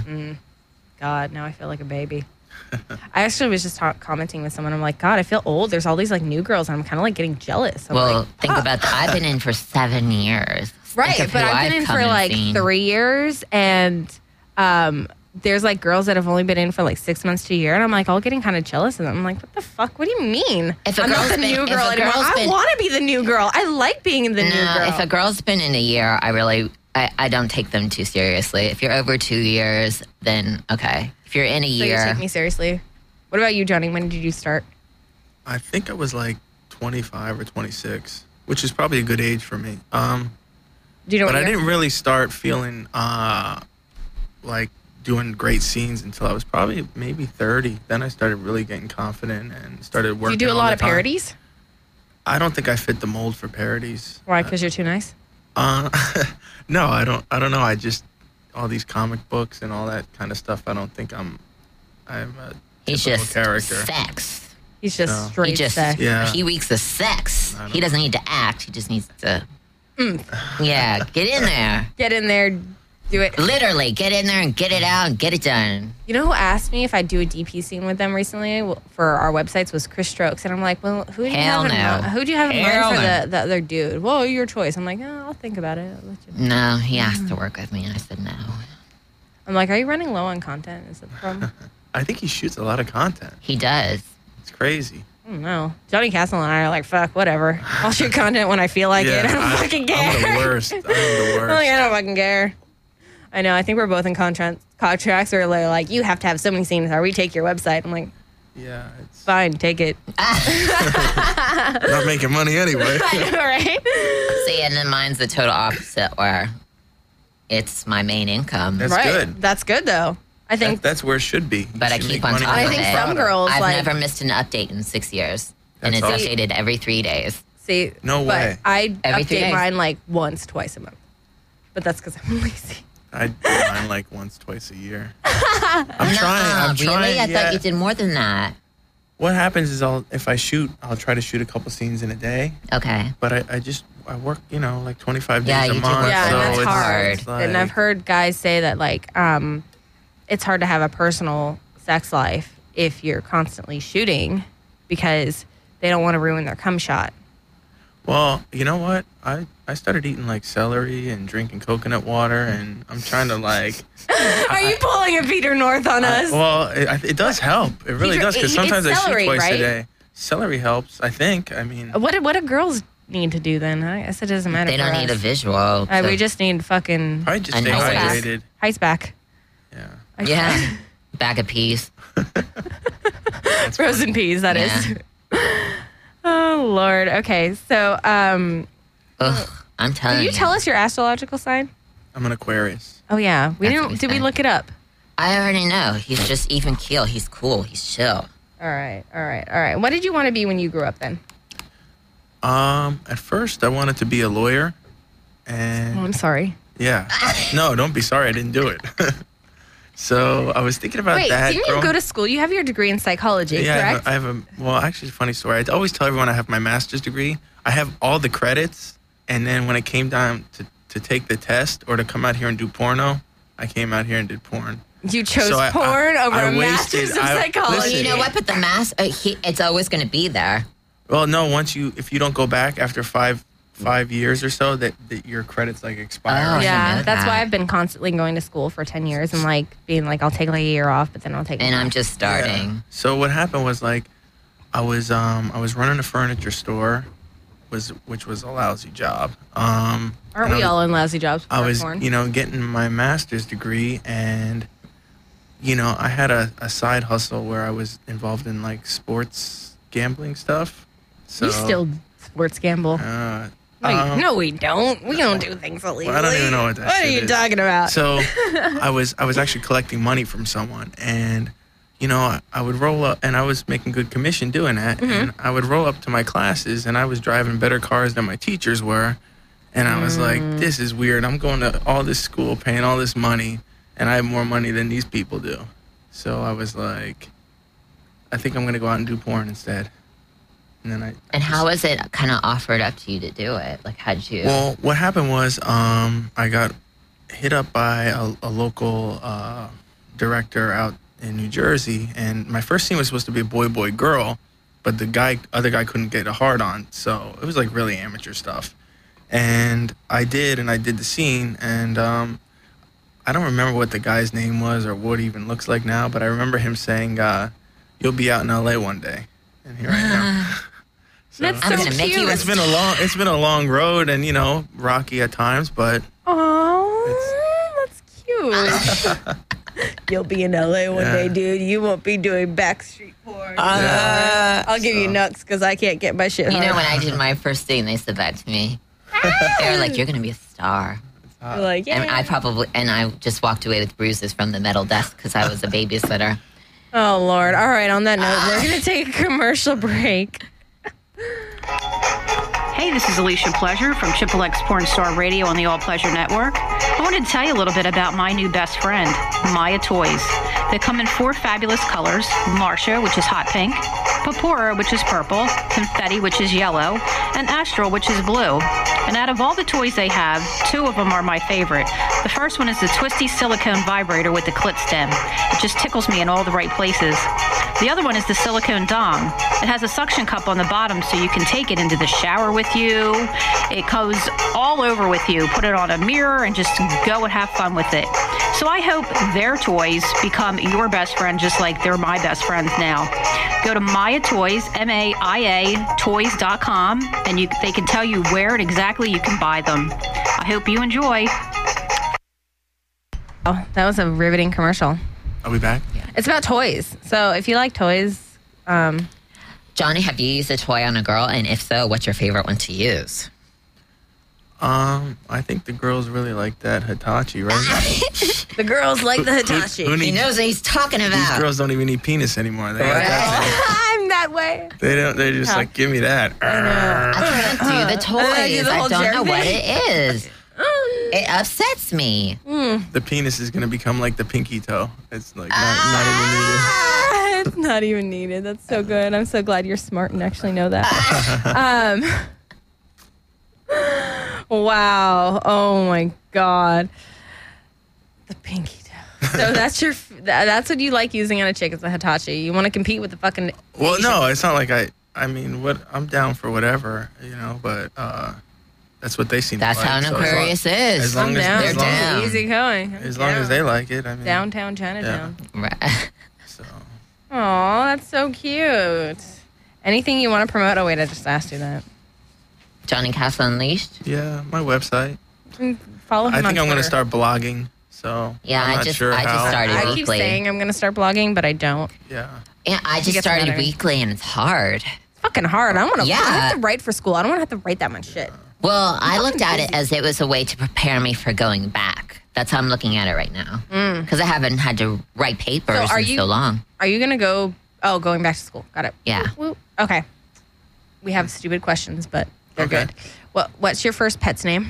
God, now I feel like a baby. I actually was just ta- commenting with someone. I'm like, God, I feel old. There's all these like new girls, and I'm kind of like getting jealous. I'm Well, like, think fuck. about that. I've been in for seven years. Think Right, of but who I've been in come for and like seen. three years, and um, there's like girls that have only been in for like six months to a year, and I'm like all getting kind of jealous of them. I'm like, what the fuck? What do you mean? If a I'm not girl's the been- new if girl a anymore. girl's I been- want to be the new girl. I like being the new No, girl. if a girl's been in a year, I really, I, I don't take them too seriously. If you're over two years, then okay. If you're in a so you year, take me seriously. What about you, Johnny? When did you start? I think I was like twenty-five or twenty-six, which is probably a good age for me. Um, Do you know? but what I year? didn't really start feeling uh, like doing great scenes until I was probably maybe thirty. Then I started really getting confident and started Do working. you do a all lot the of time. parodies? I don't think I fit the mold for parodies. Why? Because you're too nice. Uh, no, I don't. I don't know. I just all these comic books and all that kind of stuff. I don't think I'm. I'm a he's typical just character. sex. He's just No. straight He just, sex. Yeah. he reeks of sex. I don't- He doesn't need to act. He just needs to, yeah, get in there. Get in there, do it. Literally, get in there and get it out and get it done. You know who asked me if I'd do a D P scene with them recently Well, for our websites was Chris Strokes, and I'm like, well, who do you Hell have in no. mind? Who do you have in Hell mind for no. the, the other dude? Well, your choice. I'm like, oh, I'll think about it. I'll let you know. No, he asked to work with me, and I said no. I'm like, are you running low on content? Is it the problem? I think he shoots a lot of content. He does. It's crazy. I don't know. Johnny Castle and I are like, fuck, whatever. I'll shoot content when I feel like it. I don't I- fucking care. I'm the worst. I'm the I'm worst. like, I don't fucking care. I know. I think we're both in contract contracts where they're like, you have to have so many scenes or we take your website. I'm like, Yeah, it's fine, take it. not making money anyway. I know, right? See, and then mine's the total opposite, where it's my main income. That's right. good. That's good though. I That, think. that's where it should be. You But I should keep make on money top off of I think it. some product. girls I've like never missed an update in six years, and That's it's awesome. updated every three days. see. No but way. I Every three update days. mine like once, twice a month. But that's because I'm lazy. I do mine like once, twice a year. I'm trying. I'm really? trying. I yeah. thought you did more than that. What happens is I'll if I shoot, I'll try to shoot a couple scenes in a day. Okay. But I, I just I work, you know, like twenty-five Yeah, days a you do month. work Yeah, so and that's it's, hard. it's like, And I've heard guys say that like um, it's hard to have a personal sex life if you're constantly shooting because they don't want to ruin their cum shot. Well, you know what? I, I started eating like celery and drinking coconut water, and I'm trying to like. Are you pulling a Peter North on I- us? well, it, it does help. It really Peter- does because it- sometimes it's I shoot celery, twice right? a day. Celery helps, I think. I mean, what do, what do girls need to do then? I guess it doesn't matter. They for don't need a us. visual. Uh, to- we just need fucking probably just I stay know. Ice bath. hydrated. ice back. Yeah, Ice yeah, back. bag of peas. Frozen peas. That is. Yeah. Oh Lord. Okay, so um, Ugh, I'm telling can you. you tell us your astrological sign? I'm an Aquarius. Oh yeah, we That's what didn't. we Did we said. look it up? I already know. He's just even keel. He's cool. He's chill. All right, all right, all right. What did you want to be when you grew up then? Um, at first I wanted to be a lawyer, and Oh, I'm sorry. yeah, no, don't be sorry, I didn't do it. So I was thinking about Wait, that. didn't you growing- go to school? You have your degree in psychology, Yeah, I have, correct? a, I have a. Well, actually, a funny story. I always tell everyone I have my master's degree. I have all the credits, and then when it came time to, to take the test or to come out here and do porno, I came out here and did porn. you chose So I- I- porn over I a wasted- master's of I- psychology. listen. You know what? But the mask, uh, he, it's always going to be there. Well, no, once you if you don't go back after five five years or so that, that your credits like expire. Oh, I Yeah, know that's that. why I've been constantly going to school for ten years and like being like, I'll take like a year off, but then I'll take. And a I'm month. just starting. Yeah. So what happened was like, I was um I was running a furniture store, was which was a lousy job. Um, Aren't and I we was- all in lousy jobs? I for was, porn? you know, getting my master's degree, and you know, I had a, a side hustle where I was involved in like sports gambling stuff. So you still sports gamble? uh, Wait, um, no, we don't. We don't do things illegally. Well, I don't even know what that What are shit you is. talking about? So I was I was actually collecting money from someone, and you know, I, I would roll up, and I was making good commission doing that, Mm-hmm. and I would roll up to my classes, and I was driving better cars than my teachers were, and I was Mm. like, this is weird. I'm going to all this school, paying all this money, and I have more money than these people do. So I was like, I think I'm gonna go out and do porn instead. And then I And how was it kind of offered up to you to do it? Like, how'd you? Well, what happened was um, I got hit up by a, a local uh, director out in New Jersey, and my first scene was supposed to be a boy, boy, girl, but the guy, other guy, couldn't get a hard on, so it was like really amateur stuff. And I did, and I did the scene, and um, I don't remember what the guy's name was or what he even looks like now, but I remember him saying, uh, "You'll be out in L A one day," and here I am. So- That's I'm so gonna make you cute. a it's been a long it's been a long road, and you know, rocky at times, but Oh, that's cute. You'll be in L A one Yeah. day, dude. You won't be doing backstreet porn. Yeah. I'll give you nuts because I can't get my shit you hard. know, when I did my first scene, they said that to me. They were like, "You're gonna be a star," You're like, yeah. and I probably and I just walked away with bruises from the metal desk because I was a babysitter. Oh, Lord. All right, on that note, we're going to take a commercial break. Hey, this is Alicia Pleasure from Triple X Porn Star Radio on the All Pleasure Network. I wanted to tell you a little bit about my new best friend, Maya Toys. They come in four fabulous colors: Marcia, which is hot pink; Papora, which is purple; Confetti, which is yellow; and Astral, which is blue. And out of all the toys they have, two of them are my favorite. The first one is the twisty silicone vibrator with the clit stem. It just tickles me in all the right places. The other one is the silicone dong. It has a suction cup on the bottom so you can take it into the shower with you. It goes all over with you. Put it on a mirror and just go and have fun with it. So I hope their toys become your best friend just like they're my best friends now. Go to Maya Toys, M A I A toys dot com, and you, they can tell you where and exactly you can buy them. I hope you enjoy. Oh, that was a riveting commercial. Are we back? It's about toys. So if you like toys, um, Johnny, have you used a toy on a girl? And if so, what's your favorite one to use? Um, I think the girls really like that Hitachi, right? the girls like the Hitachi. Who He needs- knows what he's talking These about. girls don't even need penis anymore. They, got that I'm that way. thing. they don't. They're just like, give me that. I can't do the toys. Uh, do the I whole don't jerk know what thing. it is. It upsets me. The penis is gonna become like the pinky toe. It's like not, not even needed. Ah, it's not even needed. That's so good. I'm so glad you're smart and actually know that. um, wow. Oh my God. The pinky toe. So that's your. that- That's what you like using on a chick is a Hitachi. You want to compete with the fucking. Well, no, it's not like I. I mean, what I'm down for whatever, you know. But uh, that's what they seem. That's to like. how an So as long- Aquarius is. as long I'm as- down. they're as long- down. Easy going. As long as they like it, I mean. Downtown Chinatown. Right. So Aw, that's so cute. Anything you want to promote? Oh wait, I just asked you that. Johnny Castle Unleashed. yeah, my website. Follow him I on think I'm gonna Twitter. start blogging. So Yeah, I'm I not just- sure I just how. started. I keep weekly. saying I'm gonna start blogging, but I don't. Yeah. Yeah, I just gets started better. weekly and it's hard. It's fucking hard. I don't want to. Yeah. I have to write for school. I don't want to have to write that much shit. Well, I looked at it as it was a way to prepare me for going back. That's how I'm looking at it right now. Because I haven't had to write papers So are in you- so long. Are you gonna go? Oh, going back to school. Got it. Yeah. Whoop, whoop. Okay. We have stupid questions, but they're Okay. good. What What's your first pet's name?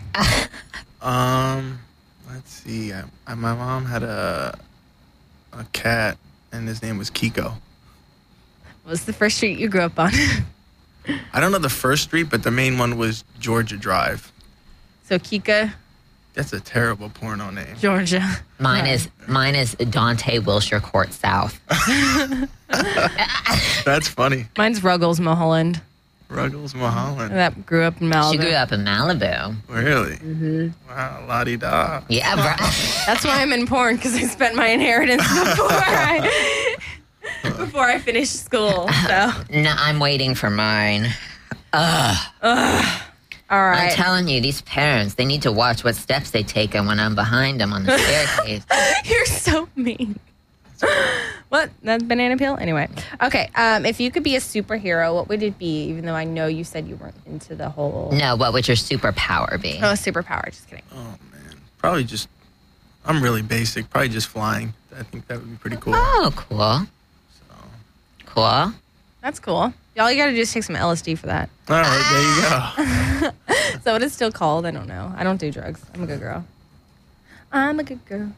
Um, let's see. I, I, my mom had a a cat, and his name was Kiko. What was the first street you grew up on? I don't know the first street, but the main one was Georgia Drive. So Kika, That's a terrible porno name. Georgia. Mine is mine is Dante Wilshire Court South. That's funny. Mine's Ruggles, Mulholland. Ruggles Mulholland. That grew up in Malibu. She grew up in Malibu. Really? Mm-hmm. Wow, la-di-da. Yeah, bro. That's why I'm in porn, because I spent my inheritance before I before I finished school. So No, I'm waiting for mine. Ugh. all I'm right. telling you, these parents, they need to watch what steps they take and when I'm behind them on the staircase. You're so mean. What? That banana peel? Anyway. Okay. Um, if you could be a superhero, what would it be? Even though I know you said you weren't into the whole No, what would your superpower be? oh superpower. Just kidding. Oh, man. Probably just, I'm really basic. Probably just flying. I think that would be pretty cool. Oh, cool. Cool. That's cool. All you got to do is take some L S D for that. All right, there you go. Is that what it's still called? I don't know. I don't do drugs. I'm a good girl. I'm a good girl.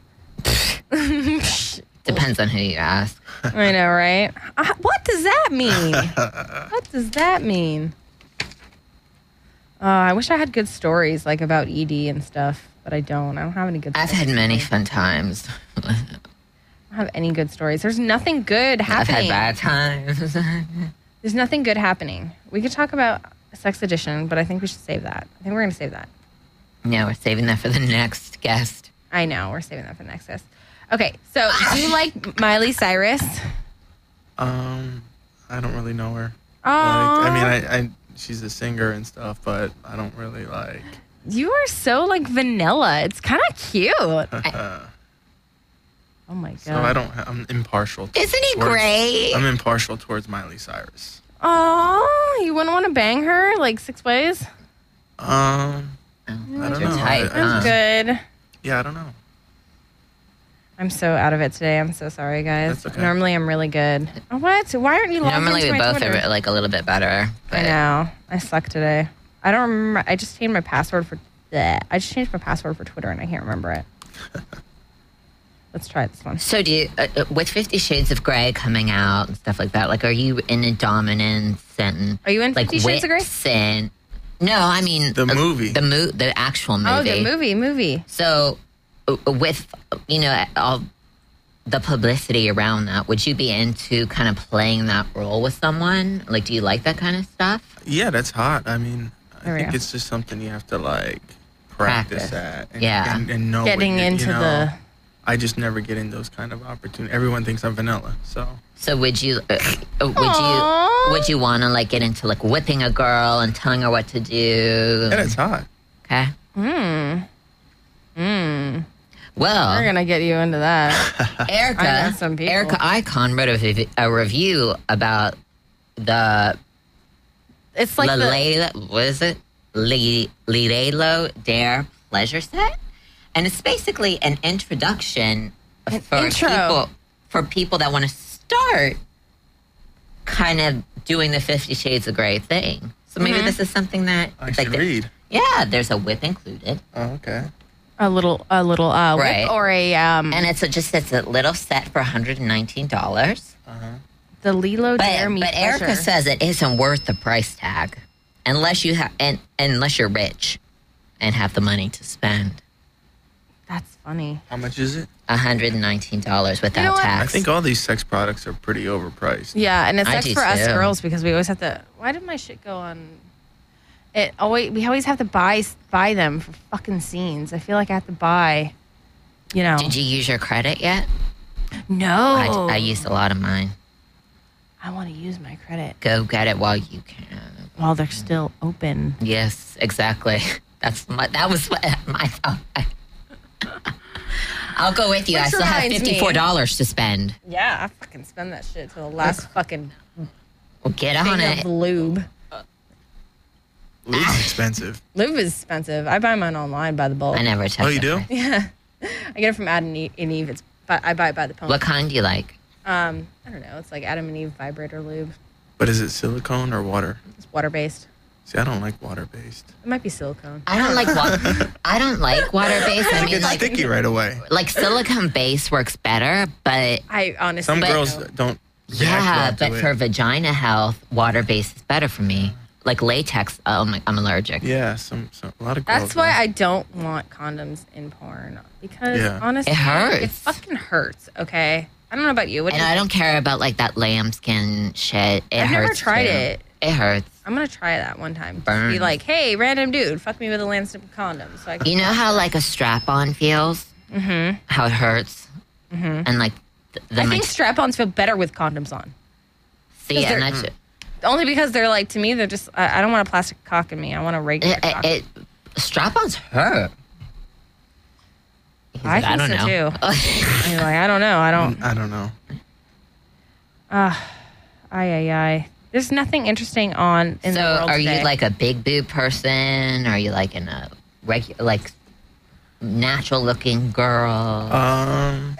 Depends on who you ask. I know, right? Uh, what does that mean? What does that mean? Uh, I wish I had good stories like about E D and stuff, but I don't. I don't have any good. I've stories. had many fun times. I don't have any good stories. There's nothing good I've happening. had bad times. There's nothing good happening. We could talk about Sex Edition, but I think we should save that. I think we're going to save that. No, we're saving that for the next guest. I know. We're saving that for the next guest. Okay, so do you like Miley Cyrus? Um, I don't really know her. Oh, Like, I mean, I, I she's a singer and stuff, but I don't really like. you are so like vanilla. It's kind of cute. Uh, Oh my god. so I don't. ha- I'm impartial. Isn't he towards- great? I'm impartial towards Miley Cyrus. Oh, you wouldn't want to bang her like six ways? Um, I don't Your know. type, I- I huh? just- Good. yeah, I don't know. I'm so out of it today. I'm so sorry, guys. That's okay. Normally, I'm really good. Oh, what? Why aren't you logged Normally, into we my both Twitter? are like a little bit better. But I know. I suck today. I don't remember. I just changed my password for. Bleh. I just changed my password for Twitter and I can't remember it. Let's try this one. So, do you, uh, uh, with Fifty Shades of Grey coming out and stuff like that, like, are you into dominance and Are you in like Fifty Shades of Grey? wits and no, I mean The uh, movie. the mo- the actual movie. Oh, the movie, movie. So, uh, with you know all the publicity around that, would you be into kind of playing that role with someone? Like, do you like that kind of stuff? Yeah, that's hot. I mean, I There we think go. it's just something you have to like practice, Practice. at. And, Yeah. and, and know Getting what you- into you know, the. I just never get in those kind of opportunities. Everyone thinks I'm vanilla, so So, would you uh, uh, would Aw. you would you want to like get into like whipping a girl and telling her what to do? yeah, that's hot. Okay. Hmm. Hmm. Well, We're gonna get you into that. Erica, I know some people. Erica Icon wrote a, rev- a review about the It's like La the. Layla, what is it? Li- Lilelo Dare pleasure set, and it's basically an introduction for intro. people for people that want to start kind of doing the Fifty Shades of Grey thing. So maybe Mm-hmm. this is something that I it's should like the- read. yeah, there's a whip included. Oh, okay. A little, a little, uh, whip Right. or a um, And it's a, just it's a little set for one hundred nineteen dollars. the Lilo But, Dare Me but Erica Pleasure. says it isn't worth the price tag unless you have and unless you're rich and have the money to spend That's funny. How much is it? one hundred nineteen dollars without know what? tax. I think all these sex products are pretty overpriced. Yeah, and it I sucks do for us too. girls because we always have to. Why did my shit go on? It always we always have to buy buy them for fucking scenes. I feel like I have to buy. You know. Did you use your credit yet? No. I, I used a lot of mine. I want to use my credit Go get it while you can. while they're still open. Yes, exactly. That's my, that was what my thought. I'll go with you. Which I still have reminds me- fifty-four dollars to spend. Yeah, I fucking spend that shit till the last fucking Well, get on thing it. of lube. Lube's expensive. Lube is expensive. I buy mine online by the bulk. I never touch Oh, you it. do? Yeah, I get it from Adam and Eve. And Eve. It's but I buy it by the pound. What kind do you like? Um, I don't know. It's like Adam and Eve vibrator lube. But is it silicone or water? It's water based. See, I don't like water based. It might be silicone. I don't like water. I don't like water based. I It mean, gets like sticky right away. like silicone base works better, but I honestly Some don't girls know. don't. react yeah, well to but it. for vagina health, water based is better for me. Like latex, oh my, I'm allergic. Yeah, some, some a lot of girls. That's why are. I don't want condoms in porn because Yeah. honestly, It hurts. It fucking hurts. Okay, I don't know about you. What And do you- I don't care about like that lambskin shit. It I've hurts. never tried too. it. It hurts. I'm gonna try that one time. Just Burn. be like, hey, random dude, fuck me with a lancet of condoms. So I can You know how like a strap-on feels? Mm-hmm. How it hurts? Mm-hmm. And like, th- the I ma- think strap-ons feel better with condoms on. see, 'cause and they're- that's it. Only because they're like, to me, they're just, I, I don't want a plastic cock in me. I want a regular It, cock. it, it strap-ons hurt. He's I like, think I don't so know. too. You're like, I don't know. I don't. I don't know. Ah, ay, ay, ay. There's nothing interesting on in so, the world are today. you like a big boob person? Are you like in a regular, like natural-looking girl? Um.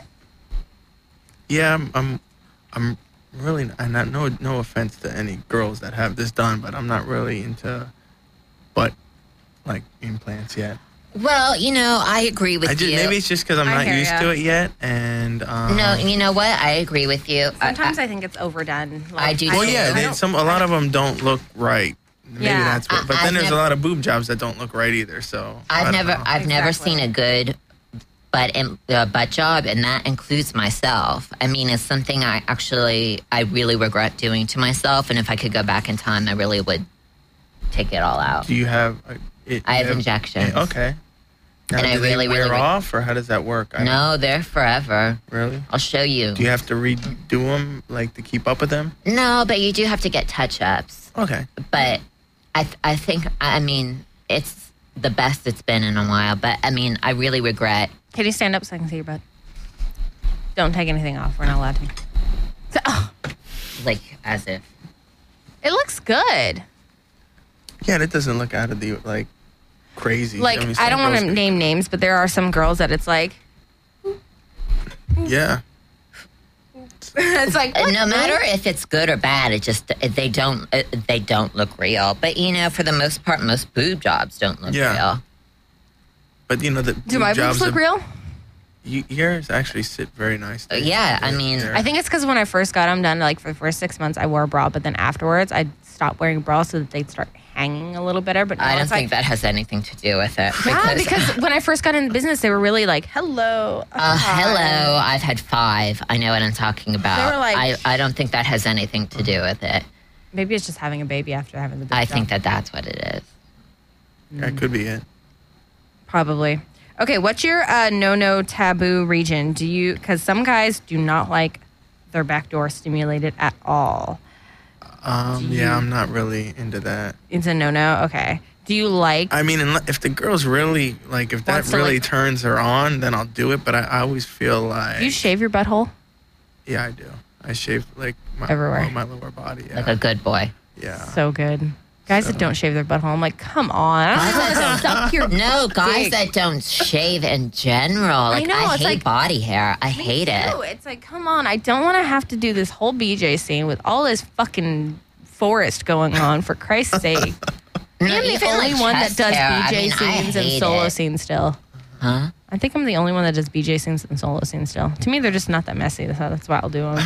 Yeah, I'm. I'm, I'm really. And not no no offense to any girls that have this done, but I'm not really into butt like implants yet. well, you know, I agree with I just you. maybe it's just because I'm I not hear used ya. to it yet, and um, no, you know what? I agree with you. I- Sometimes I, think it's overdone. Like, I do Well, too. yeah, I they, don't- some a lot of them don't look right. Maybe Yeah. that's what. But I- then I've there's never- a lot of boob jobs that don't look right either. So I I've don't never, know. I've never Exactly. seen a good butt im- uh, butt job, and that includes myself. I mean, it's something I actually, I really regret doing to myself. And if I could go back in time, I really would take it all out. Do you have? uh, It, I you have injections. Okay. Now, And I do they really, wear really- off, or how does that work? I No, they're forever. don't- Really? I'll show you. Do you have to redo them, like to keep up with them? No, but you do have to get touch-ups. Okay. But I, th- I think, I mean, it's the best it's been in a while. But I mean, I really regret. Can you stand up so I can see your butt? Don't take anything off. We're not allowed to. So, oh, Like, as if. it looks good. Yeah, that doesn't look out of the like crazy. Like, mean, I some don't want girls to get- name names, but there are some girls that it's like, Yeah. it's like, Uh, what? No matter if it's good or bad, it just they don't uh, they don't look real. But you know, for the most part, most boob jobs don't look Yeah. real. But you know the Do my boobs jobs look are- real? y- Yours actually sit very nice. Uh, yeah, I mean, I think it's because when I first got them done, like for the first six months, I wore a bra, but then afterwards, I stopped wearing a bra so that they'd start hanging a little better. But now I don't it's think like, that has anything to do with it. yeah, because when I first got in the business, they were really like, hello. Uh, hi." hello, I've had five. I know what I'm talking about. They were like- I, I don't think that has anything to do with it. Maybe it's just having a baby after having the baby. I think that that's what it is. that could be it. Probably. Okay, what's your uh, no-no taboo region? Do you, because some guys do not like their back door stimulated at all. Um, Do yeah, you- I'm not really into that. It's a no-no? Okay. Do you like, I mean, unle- if the girl's really like, if that Wants to, really like- turns her on, then I'll do it. But I, I always feel like, do you shave your butthole? yeah, I do. I shave like my, Everywhere. my lower body. Yeah, Like a good boy. yeah. So good. Guys that So- don't shave their butthole, I'm like, come on. I don't want to suck your No, guys dick. that don't shave in general. Like, I, know, it's hate like- body hair. I hate Me it. too. It's like, come on. I don't want to have to do this whole B J scene with all this fucking forest going on, for Christ's sake. No, I'm the even, only like, one that chest does hair, I B J mean, I scenes and hate solo it. scenes still. Huh? I think I'm the only one that does B J scenes and solo scenes still. To me, they're just not that messy. That's, how, that's why I'll do them.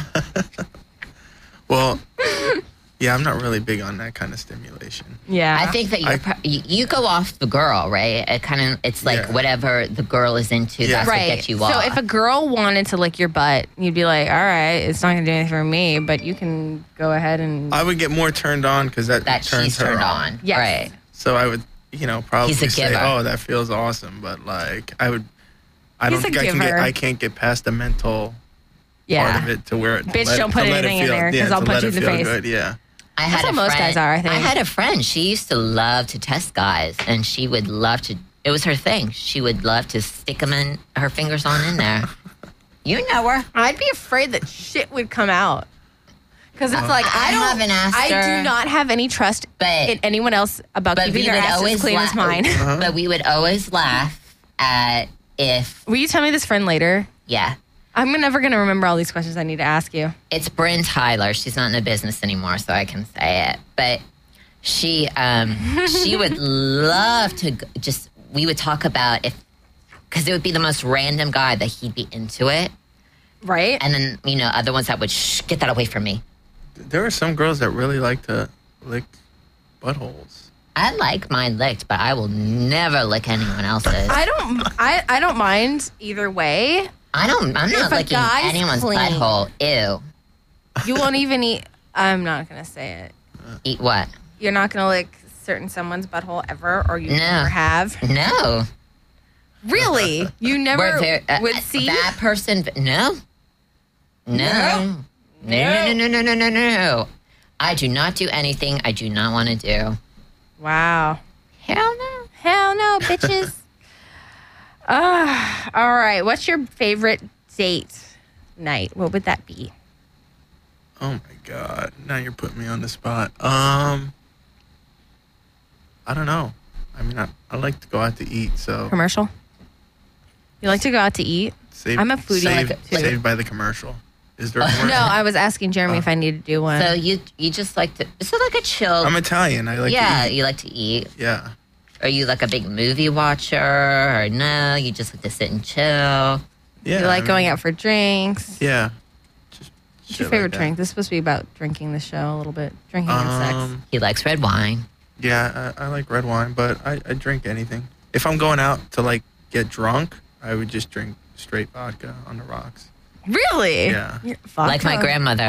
Well, yeah, I'm not really big on that kind of stimulation. Yeah. I think that you're, I- pro- you, you go off the girl, right? It kind of it's like Yeah. whatever the girl is into, Yeah. that's right. what gets you So off. if a girl wanted to lick your butt, you'd be like, all right, it's not going to do anything for me, but you can go ahead and. I would get more turned on because that, that turns she's her turned on. on, Yes. right? So I would, you know, probably He's a say, giver. "Oh, that feels awesome," but like I would, I He's don't a think I can get, giver. I can't get past the mental yeah. part of it to where it. Bitch, let- don't to put let it anything in feel- there, 'cause yeah, I'll to punch let you it in the feel face. Good, yeah. I had how a most friend, guys are, I think. I had a friend. She used to love to test guys, and she would love to. It was her thing. She would love to stick them in her fingers on in there. You know her. I'd be afraid that shit would come out. Because it's like, I, I don't. haven't asked I her. do not have any trust But- in anyone else about But keeping we their would ass as always clean as laugh. mine. But we would always laugh at if Will you tell me this friend later? yeah. I'm never going to remember all these questions I need to ask you. It's Bryn Tyler. She's not in the business anymore, so I can say it. But she, um, she would love to g- just. We would talk about if, because it would be the most random guy that he'd be into it, Right? and then you know other ones that would shh, get that away from me. There are some girls that really like to lick buttholes. I like mine licked, but I will never lick anyone else's. I don't. I, I don't mind either way. I don't. I'm If not a licking guy's anyone's clean. butthole. Ew. You won't even eat. I'm not going to say it. Eat what? You're not gonna lick certain someone's butthole ever, or you No. never have. No. Really? You never We're very, uh, would uh, see? that person. No. No. No. No. No. No. No. No. No. No. I do not do anything I do not want to do. Wow. Hell no. Hell no, bitches. uh, all right. What's your favorite date night? What would that be? Oh my god! Now you're putting me on the spot. Um, I don't know. I mean, I, I like to go out to eat, so Commercial? You like to go out to eat? save, I'm a foodie, Saved, like, too. saved by the commercial. Is there a commercial? No, I was asking Jeremy if I needed to do one. So you you just like to. Is it like a chill? I'm Italian. I like yeah, to eat. you like to eat. Yeah. Are you like a big movie watcher, or no? You just like to sit and chill. Yeah. you I like mean, going out for drinks? Yeah. Just What's shit your like favorite that. drink? This is supposed to be about drinking the show a little bit. Drinking and sex. Um, He likes red wine. yeah, I, I like red wine, but I, I drink anything. If I'm going out to like get drunk, I would just drink straight vodka on the rocks. Really? Yeah. You're- Like my vodka. grandmother.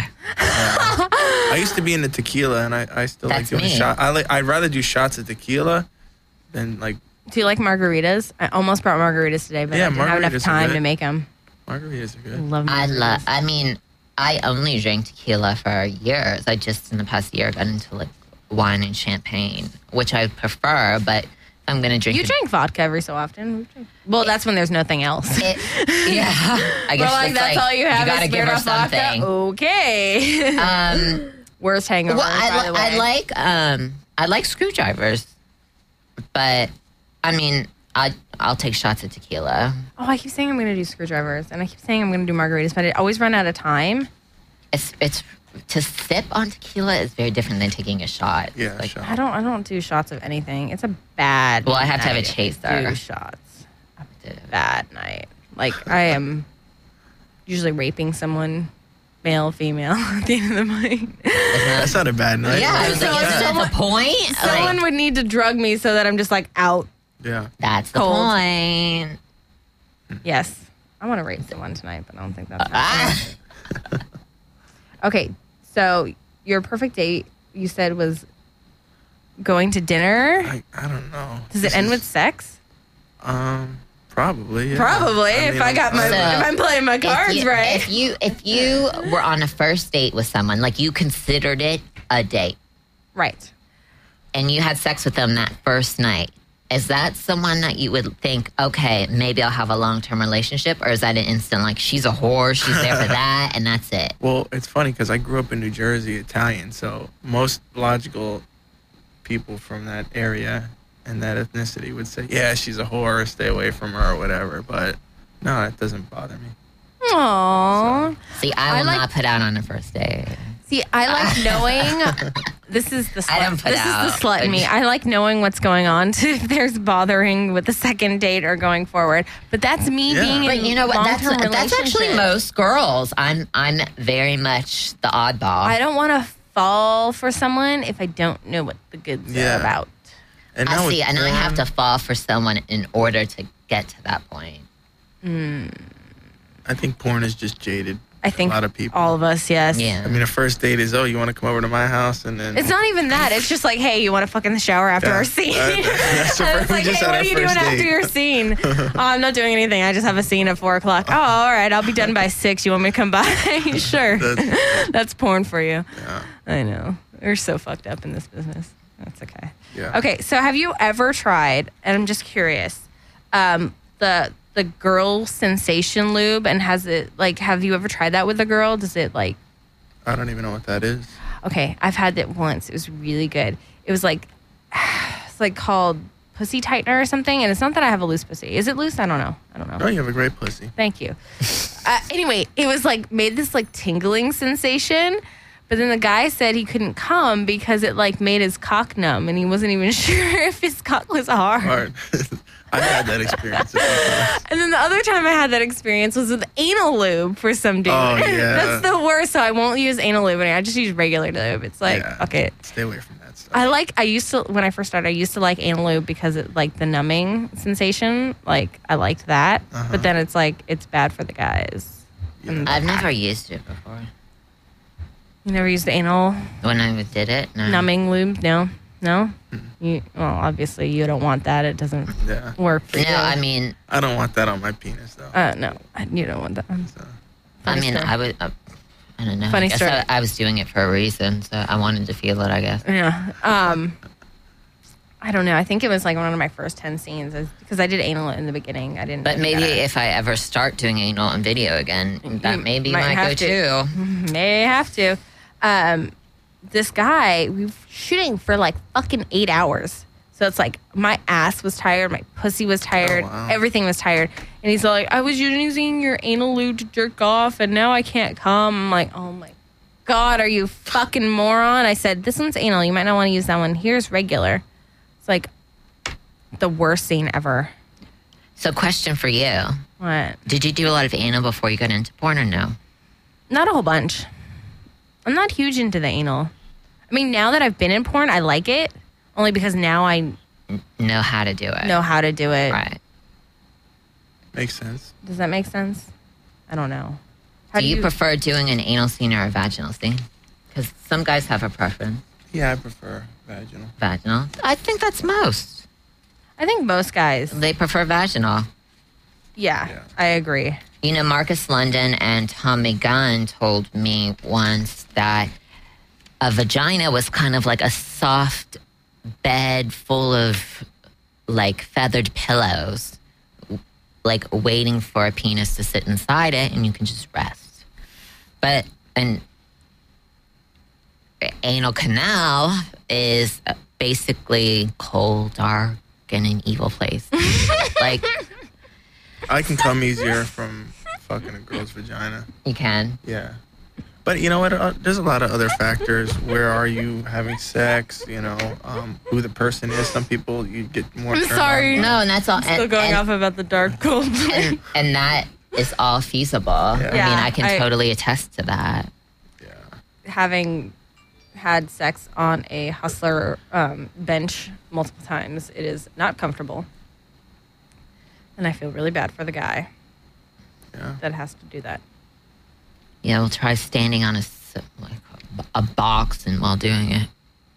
I used to be into tequila, and I, I still That's like doing me. shot. I like. I'd rather do shots of tequila than like Do you like margaritas? I almost brought margaritas today, but Yeah, I didn't have enough margaritas are time good. to make them. margaritas are good. Love I margaritas. love. I mean, I only drank tequila for years. I just in the past year got into like wine and champagne, which I prefer. But if I'm gonna drink. You it- drink vodka every so often. We drink- Well, that's when there's nothing else. It, yeah, I guess Well, like it's that's like, all you have. You gotta is give her Smirnoff vodka? something. Okay. Um, Worst hangover. well, I, by the li- I way. like um, I like screwdrivers, but I mean, I I'll take shots of tequila. Oh, I keep saying I'm going to do screwdrivers, and I keep saying I'm going to do margaritas, but I always run out of time. It's it's to sip on tequila is very different than taking a shot. Yeah, Like, shot. I don't. I don't do shots of anything. It's a bad. Well, I have to have a night if I chaser. Do shots. Bad night. Like I am usually raping someone, male, female. At the end of the night, That's not a bad night. Yeah, I was like, So isn't that someone- the point? someone Like, would need to drug me so that I'm just like out. Yeah. that's the Cold. point. Yes, I want to rape someone tonight, but I don't think that's. Ah. Okay, so your perfect date you said was going to dinner. I, I don't know. Does This it end is- with sex? Um, probably. Yeah. Probably, I if mean, I got my, So, if I'm playing my cards if you, right. If you if you were on a first date with someone, like you considered it a date, Right. and you had sex with them that first night, is that someone that you would think, okay, maybe I'll have a long term relationship, or is that an instant like she's a whore, she's there for that, and that's it? Well, it's funny because I grew up in New Jersey, Italian, so most logical people from that area and that ethnicity would say, yeah, she's a whore, stay away from her or whatever. But no, it doesn't bother me. Aww. See, I I will like- not put out on a first date. See, I like knowing. This is the I slut. don't put This out, is the slut in but- me. I like knowing what's going on to if there's bothering with the second date or going forward. But that's me Yeah. being in But you know what? That's long-term that's actually relationship. most girls. I'm I'm very much the oddball. I don't want to fall for someone if I don't know what the goods Yeah. are about. And I now see, with and I have to porn, fall for someone in order to get to that point. I think porn is just jaded. I think a lot of people. all of us, yes. Yeah. I mean, a first date is, oh, you want to come over to my house, and then It's not even that. It's just like, hey, you want to fuck in the shower after Yeah. our scene? Uh, that's the And first- it's we like, just hey, had what our are you doing first after date. your scene? Oh, I'm not doing anything. I just have a scene at four o'clock. Oh, all right. I'll be done by six. You want me to come by? Sure. That's- That's porn for you. Yeah. I know. We're so fucked up in this business. That's okay. Yeah. Okay, so have you ever tried, and I'm just curious, um, the the girl sensation lube, and has it, like, have you ever tried that with a girl? Does it, like, I don't even know what that is. okay, I've had it once. It was really good. It was like, it's like called pussy tightener or something, and it's not that I have a loose pussy. Is it loose? I don't know. I don't know. No, you have a great pussy. Thank you. uh, anyway, it was like made this like tingling sensation, but then the guy said he couldn't come because it like made his cock numb, and he wasn't even sure if his cock was hard. Hard. I had that experience. a few times. And then the other time I had that experience was with anal lube for some dude. Oh, yeah. That's the worst. So I won't use anal lube anymore. I just use regular lube. It's like, Yeah. okay. Stay away from that stuff. I like, I used to, when I first started, I used to like anal lube because it like the numbing sensation. Like, I liked that. Uh-huh. But then it's like, it's bad for the guys. Yeah. I've never used it before. You never used anal When I did it, no. numbing lube? No, no. You, well, obviously you don't want that. It doesn't Yeah. work for No, you. I mean, I don't want that on my penis though. Uh, no, you don't want that. So, I Funny mean, story. I would. Uh, I don't know. Funny I guess story. I, I was doing it for a reason, so I wanted to feel it. I guess. Yeah. Um, I don't know. I think it was like one of my first ten scenes because I did anal in the beginning. I didn't. But do maybe that. if I ever start doing anal on video again, that may be might my have go-to. May have to. Um, this guy, we were shooting for like fucking eight hours. So it's like my ass was tired, my pussy was tired, Oh, wow. everything was tired. And he's like, I was using your anal lube to jerk off, and now I can't come. I'm like, oh my God, are you fucking moron? I said, this one's anal. You might not want to use that one. Here's regular. It's like the worst scene ever. So, question for you: What? did you do a lot of anal before you got into porn, or no? Not a whole bunch. I'm not huge into the anal. I mean, now that I've been in porn, I like it. Only because now I Know how to do it? know how to do it. Right. makes sense. Does that make sense? I don't know. How do you, prefer doing an anal scene or a vaginal scene? Because some guys have a preference. Yeah, I prefer vaginal. Vaginal. I think that's most. I think most guys. They prefer vaginal. Yeah, Yeah. I agree. You know, Marcus London and Tommy Gunn told me once that a vagina was kind of like a soft bed full of like feathered pillows, like waiting for a penis to sit inside it and you can just rest. But an anal canal is basically cold, dark, and an evil place. Like, I can come easier from fucking a girl's vagina. you can. Yeah. But you know what? Uh, there's a lot of other factors. Where are you having sex? You know, um, who the person is. Some people you get more. I'm turned sorry. on by. No, and that's all. Still and, going and, off about the dark cold. and, and that is all feasible. I mean, Yeah, I can I- totally attest to that. Yeah. Having had sex on a hustler um, bench multiple times, it is not comfortable. And I feel really bad for the guy Yeah. that has to do that. Yeah, we'll try standing on a s- like a, a box and while doing it.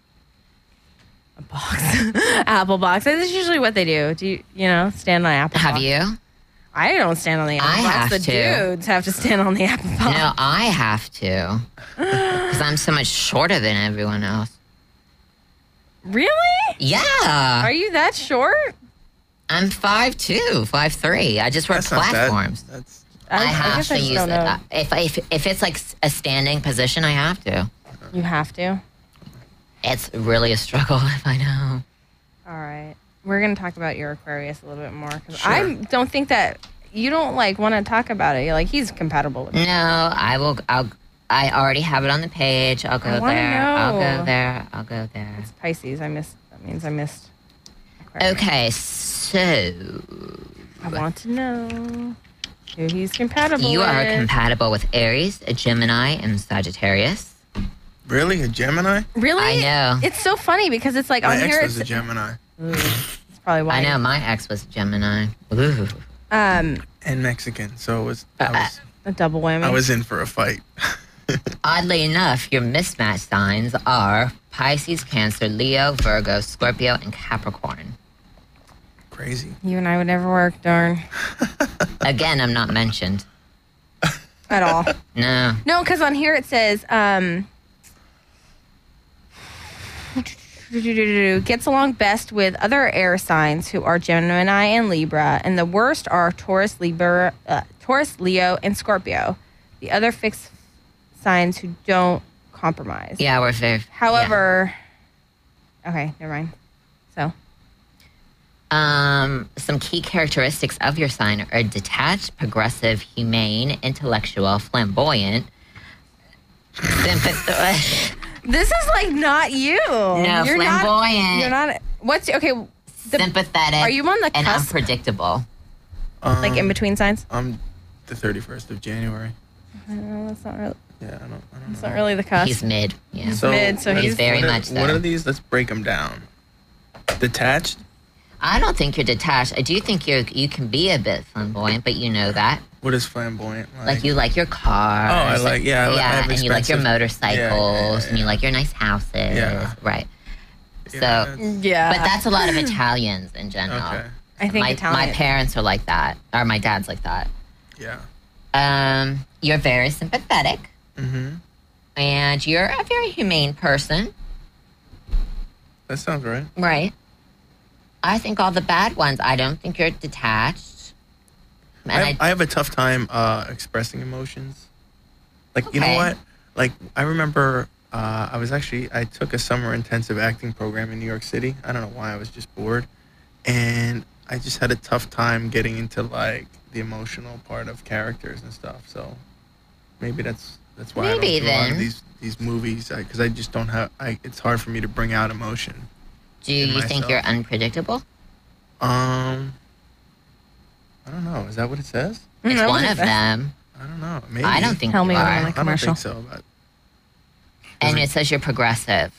A box. Apple box. That's usually what they do. Do you, you know, stand on apple Have box? you? I don't stand on the apple I box. have the to. dudes have to stand on the apple box. No, I have to because I'm so much shorter than everyone else. Really? Yeah, Are you that short? I'm five two, five three. I just wear That's not bad. platforms. That's I, have guess to I just use don't it. know. Uh, If, if if it's like a standing position, I have to. You have to. It's really a struggle, if I know. All right. We're going to talk about your Aquarius a little bit more because Sure. I don't think that you don't like want to talk about it. You're like, he's compatible with it. No, I will. I'll. I already have it on the page. I'll go I wanna there. I'll know. go there. I'll go there. It's Pisces. I missed. That means I missed. Aquarius. Okay, so I want to know who he's compatible you with. are compatible with Aries, a Gemini, and Sagittarius. really a Gemini. Really? I know. It's so funny because it's like My on ex here. was It's, a Gemini Ooh, it's probably why. I know my ex was a Gemini. Ooh. Um, and Mexican, so it was. Uh, I was, a double whammy. I was in for a fight. Oddly enough, your mismatch signs are Pisces, Cancer, Leo, Virgo, Scorpio, and Capricorn. Crazy. You and I would never work. Darn. Again, I'm not mentioned. At all. No. No, because on here it says um, gets along best with other air signs who are Gemini and Libra, and the worst are Taurus, Libra, uh, Taurus, Leo, and Scorpio. The other fixed signs who don't compromise. Yeah, we're very. However, okay, never mind. So yeah. um, some key characteristics of your sign are detached, progressive, humane, intellectual, flamboyant, sympathetic. this is like not you. No, you're not. flamboyant. You're not. What's okay? The, sympathetic. are you on the and cusp? unpredictable? Um, Like in between signs? I'm the thirty-first of January. No, that's not really. Yeah, I don't. I don't It's know. not really the cusp. He's mid. Yeah. So mid, so what- he's- very what are, much so. What are these? Let's break them down. Detached. I don't think you're detached. I do think you're you can be a bit flamboyant, but you know that. What is flamboyant? Like you like your cars. Oh, I like- yeah, I li- I yeah, have and you like your expensive- motorcycles, Yeah, yeah, yeah, and you yeah. like your nice houses. Yeah. Right. Yeah, So, that's- Yeah. but that's a lot of Italians in general. okay. I think my, Italian. my parents are like that, or my dad's like that. Yeah. Um, you're very sympathetic, Mm-hmm. and you're a very humane person, That sounds right. right? I think all the bad ones. I don't think you're detached. And I I, have, I have a tough time uh, expressing emotions. Like, you know Okay. what? Like, I remember uh, I was actually, I took a summer intensive acting program in New York City. I don't know why, I was just bored. And I just had a tough time getting into, like, the emotional part of characters and stuff. So maybe that's that's why Maybe I don't do a lot of then. these, these movies. Because I, just don't have, I, it's hard for me to bring out emotion. do you in think myself. you're unpredictable? Um, I don't know. Is that what it says? It's I one wouldn't of say- them. I don't know. Maybe. I don't think Tell you me when are. I'm I like- don't commercial. think so. But And it says you're progressive.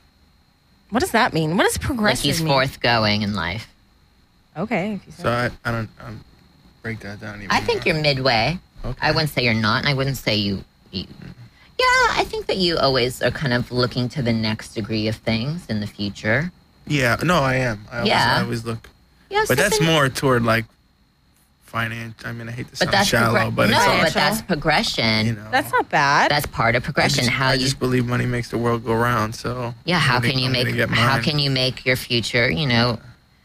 What does that mean? What does Like progressive he's mean? forthgoing in life. Okay. If you say So I, I don't um, break that down even I think more. you're midway. Okay. I wouldn't say you're not, and I wouldn't say you, you. Yeah, I think that you always are kind of looking to the next degree of things in the future. Yeah, no, I am. I always, Yeah. I always look, Yeah, but that's something- more toward like finance. I mean, I hate to But sound that's shallow, progr- but no, it's all, but that's progression. you know. That's not bad. That's part of I progression. just, how I you, just believe money makes the world go round. So yeah, how I'm gonna- can you I'm make gonna get how mine. can you make your future, you know,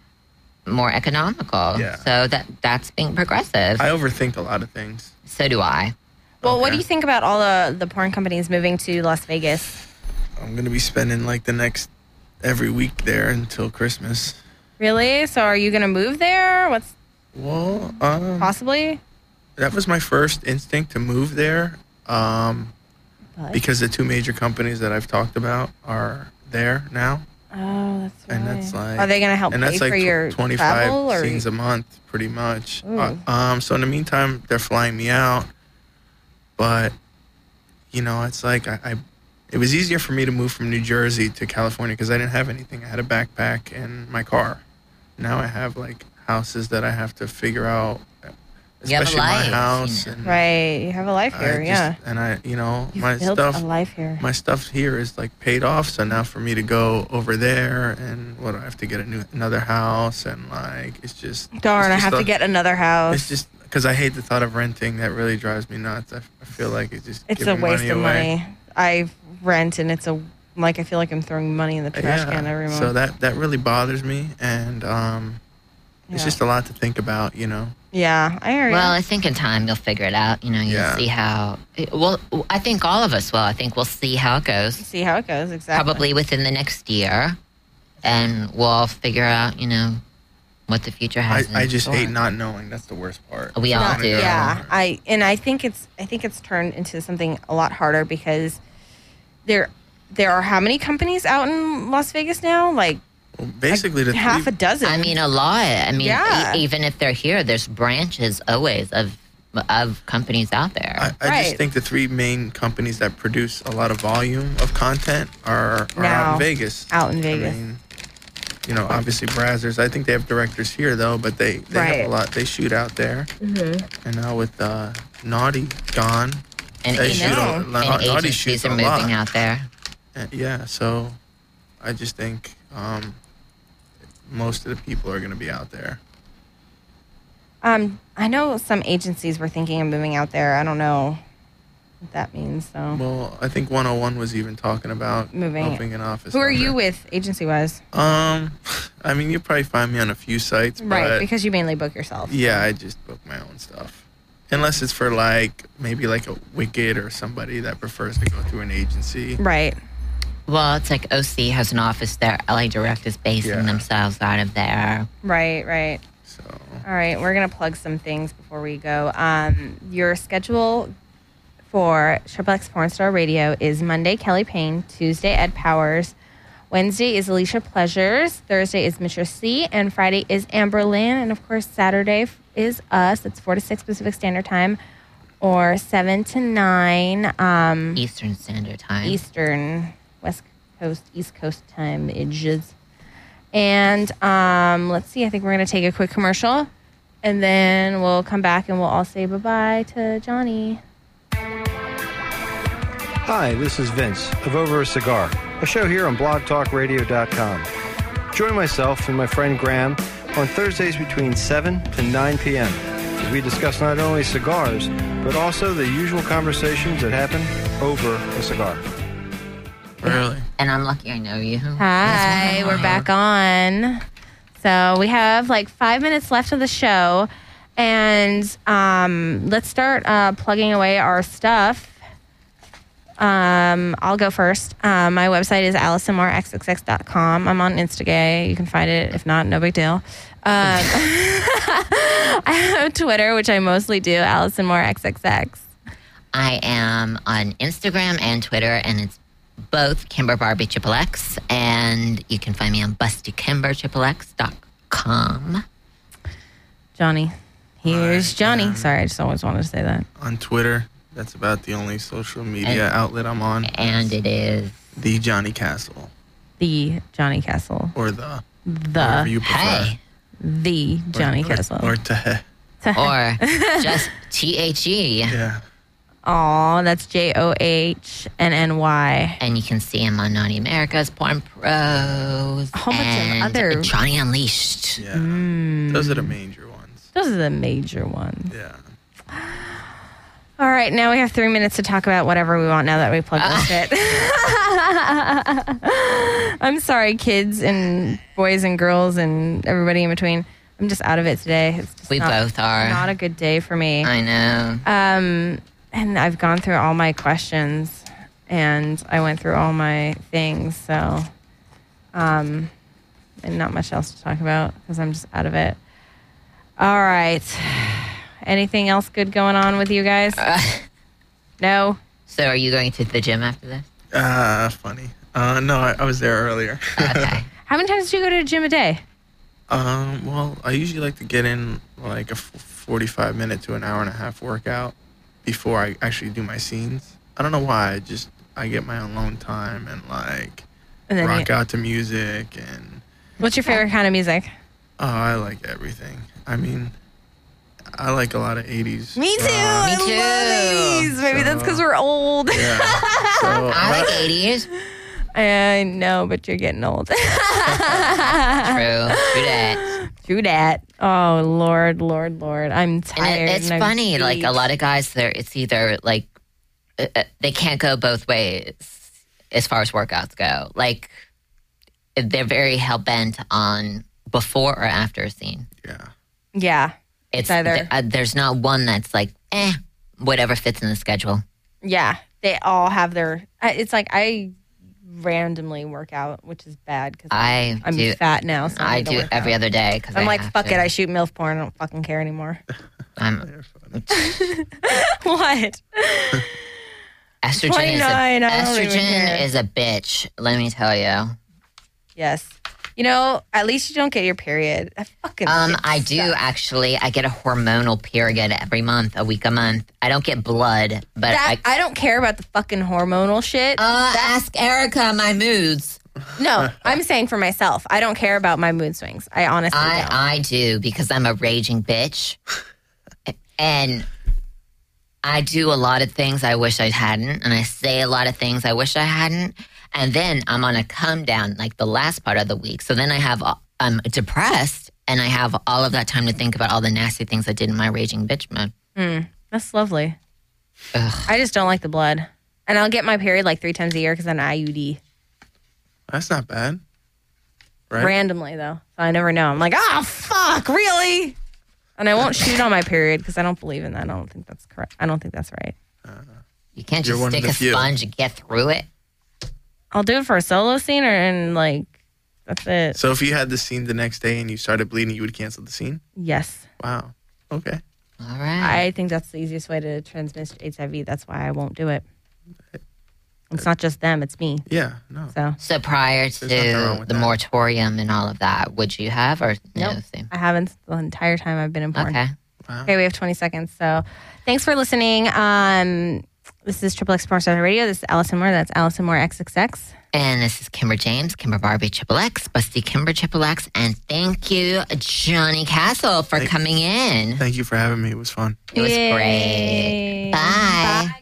more economical? Yeah. So that that's being progressive. I overthink a lot of things. so do I. well, what Okay. do you think about all the the porn companies moving to Las Vegas? I'm gonna be spending like the next every week there until Christmas. Really? So are you going to move there? What's Well, um, possibly? that was my first instinct to move there, um, But- because the two major companies that I've talked about are there now. Oh, that's right. And that's like, Are they going to help and pay that's like for tw- your twenty-five travel? Or scenes a month, pretty much. Ooh. Uh, um, so in the meantime, they're flying me out, but you know, it's like I, I it was easier for me to move from New Jersey to California because I didn't have anything. I had a backpack and my car. Now I have like houses that I have to figure out, You have a especially life, my you house. know. And right, you have a life I here. just- yeah, and I, you know, you've my built stuff. a life here. My stuff here is like paid off, so now for me to go over there and what do I have to get a new another house and like it's just Darn, it's I just have a- to get another house. It's just because I hate the thought of renting. That really drives me nuts. I, f- I feel like it's just It's a giving waste money of away. money. I rent, and it's a like I feel like I'm throwing money in the trash Yeah, can every month. so that that really bothers me, and um, it's Yeah. just a lot to think about, you know. yeah, I hear you. Well, I think in time you'll figure it out. You know, you'll Yeah. see how. It, well, I think all of us will. I think we'll see how it goes. See how it goes. Exactly. Probably within the next year, and we'll figure out. You know, what the future I, has. in I just store. hate not knowing. That's the worst part. We all I Not- wanna do. go. Yeah, I and I think it's I think it's turned into something a lot harder because there there are how many companies out in Las Vegas now? Like Well, basically, the half three, a dozen. I mean, a lot. I mean, Yeah. e- even if they're here, there's branches always of of companies out there. I, I Right. just think the three main companies that produce a lot of volume of content are, are out Now, in Vegas. out in I Vegas. mean, you know, obviously Brazzers. I think they have directors here though, but they, they Right. have a lot. They shoot out there. Mm-hmm. And now with uh, Naughty gone, and they ag- shoot a, know. La- and Naughty agencies shoots are a moving lot. out there. Uh, Yeah, so I just think um, most of the people are going to be out there. Um, I know some agencies were thinking of moving out there. I don't know what that means. So, Well, I think one oh one was even talking about Moving. opening an office. who are out you there. with, agency wise? Um, I mean, you'll probably find me on a few sites, Right, but because you mainly book yourself. yeah, I just book my own stuff. Unless it's for like maybe like a Wicked or somebody that prefers to go through an agency. Right. Well, it's like O C has an office there. L A Direct is basing Yeah. themselves out of there. Right. Right. So All right, we're gonna plug some things before we go. Um, your schedule for Triple X Porn Star Radio is Monday Kelly Payne, Tuesday Ed Powers, Wednesday is Alicia Pleasures, Thursday is Mistress C, and Friday is Amber Lynn, and of course Saturday f- is us. It's four to six Pacific Standard Time, or seven to nine um, Eastern Standard Time. Eastern, West Coast, East Coast time ages. And um, let's see, I think we're going to take a quick commercial. and then we'll come back and we'll all say bye-bye to Johnny. Hi, this is Vince of Over a Cigar, a show here on blog talk radio dot com. Join myself and my friend Graham on Thursdays between seven to nine p.m. as we discuss not only cigars, but also the usual conversations that happen over a cigar. Really? And I'm lucky I know you. Hi, we're back on. So we have like five minutes left of the show, and um, let's start uh, plugging away our stuff. Um, I'll go first. Um, my website is allison moore x x x dot com. I'm on Instagay. You can find it. If not, no big deal. Um, I have Twitter, which I mostly do, Allison Moore X X X. I am on Instagram and Twitter, and it's both Kimber Barbie Triple X, and you can find me on busty kimber triple x dot com. Johnny. Here's I Johnny. am Sorry, I just always wanted to say that. On Twitter, that's about the only social media And- outlet I'm on. And it is The Johnny Castle. The Johnny Castle. Or the. Whatever The you prefer. Hey, the Johnny or, Castle. Or, or Teh. or just T H E. Yeah. Aw, that's J O H N N Y. And you can see him on Naughty America's Porn Pros. A whole bunch of and other- Johnny Unleashed. Yeah. Mm. Those are the major ones. Those are the major ones. Yeah. All right, now we have three minutes to talk about whatever we want now that we plugged this shit. I'm sorry, kids and boys and girls and everybody in between. I'm just out of it today. It's just We not, both are. not a good day for me. I know. Um, and I've gone through all my questions, and I went through all my things. So, um, and not much else to talk about because I'm just out of it. All right. Anything else good going on with you guys? Uh, No. so are you going to the gym after this? Uh, funny. Uh, no, I, I was there earlier. Okay. How many times do you go to the gym a day? um, well, I usually like to get in like a f- forty-five minute to an hour and a half workout before I actually do my scenes. I don't know why. I just I get my own alone time and like And then rock you- out to music and What's your favorite kind of music? oh, I like everything. I mean, I like a lot of eighties. Me too. rock. I Me love eighties. Maybe that's because we're old. Yeah. So I like about- eighties. I know, but you're getting old. True. True that. True that. Oh Lord, Lord, Lord. I'm And tired. it, it's and I'm funny, like a beat. lot of guys, there it's either like uh, uh, they can't go both ways as far as workouts go. Like they're very hell bent on before or after a scene. Yeah. Yeah. It's either- th- uh, there's not one that's like eh, whatever fits in the schedule. Yeah. They all have their. I- It's like I randomly work out, which is bad because I I'm do. fat now. So I, I need to do work every out. other day because I'm I like, have fuck to. it. I shoot MILF porn. I don't fucking care anymore. I'm What? estrogen. Is a, twenty-nine, I don't even estrogen care. is a bitch. Let me tell you. Yes. You know, at least you don't get your period. That fucking. Um, shit I do sucks. actually. I get a hormonal period every month, a week a month. I don't get blood, but That, I. I don't care about the fucking hormonal shit. Uh, ask Erica my moods. No, I'm saying for myself. I don't care about my mood swings. I honestly I don't. I do because I'm a raging bitch, and I do a lot of things I wish I hadn't, and I say a lot of things I wish I hadn't, and then I'm on a come down like the last part of the week. So then I have I'm depressed, and I have all of that time to think about all the nasty things I did in my raging bitch mode. Mm, that's lovely. Ugh. I just don't like the blood. And I'll get my period like three times a year because I'm an I U D. That's not bad. Right? Randomly, though. So I never know. I'm like, oh, fuck, really? And I won't shoot on my period because I don't believe in that. I don't think that's correct. I don't think that's right. You can't You're just one of stick the a few. sponge and get through it. I'll do it for a solo scene or and like, that's it. So if you had the scene the next day and you started bleeding, you would cancel the scene? Yes. Wow. Okay. All right. I think that's the easiest way to transmit H I V. That's why I won't do it. It's not just them, it's me. Yeah. No. So So prior nothing wrong to with the that. moratorium and all of that, would you have or no? Nope. Same. I haven't the entire time I've been in porn. Okay. Wow. Okay, we have twenty seconds. So thanks for listening. Um, This is Triple X Porn Star Radio. This is Allison Moore. That's Allison Moore X X X. And this is Kimber James, Kimber Barbie Triple X, Busty Kimber Triple X. And thank you, Johnny Castle, for Thank- coming in. Thank you for having me. It was fun. It was Yay. great. Bye. Bye.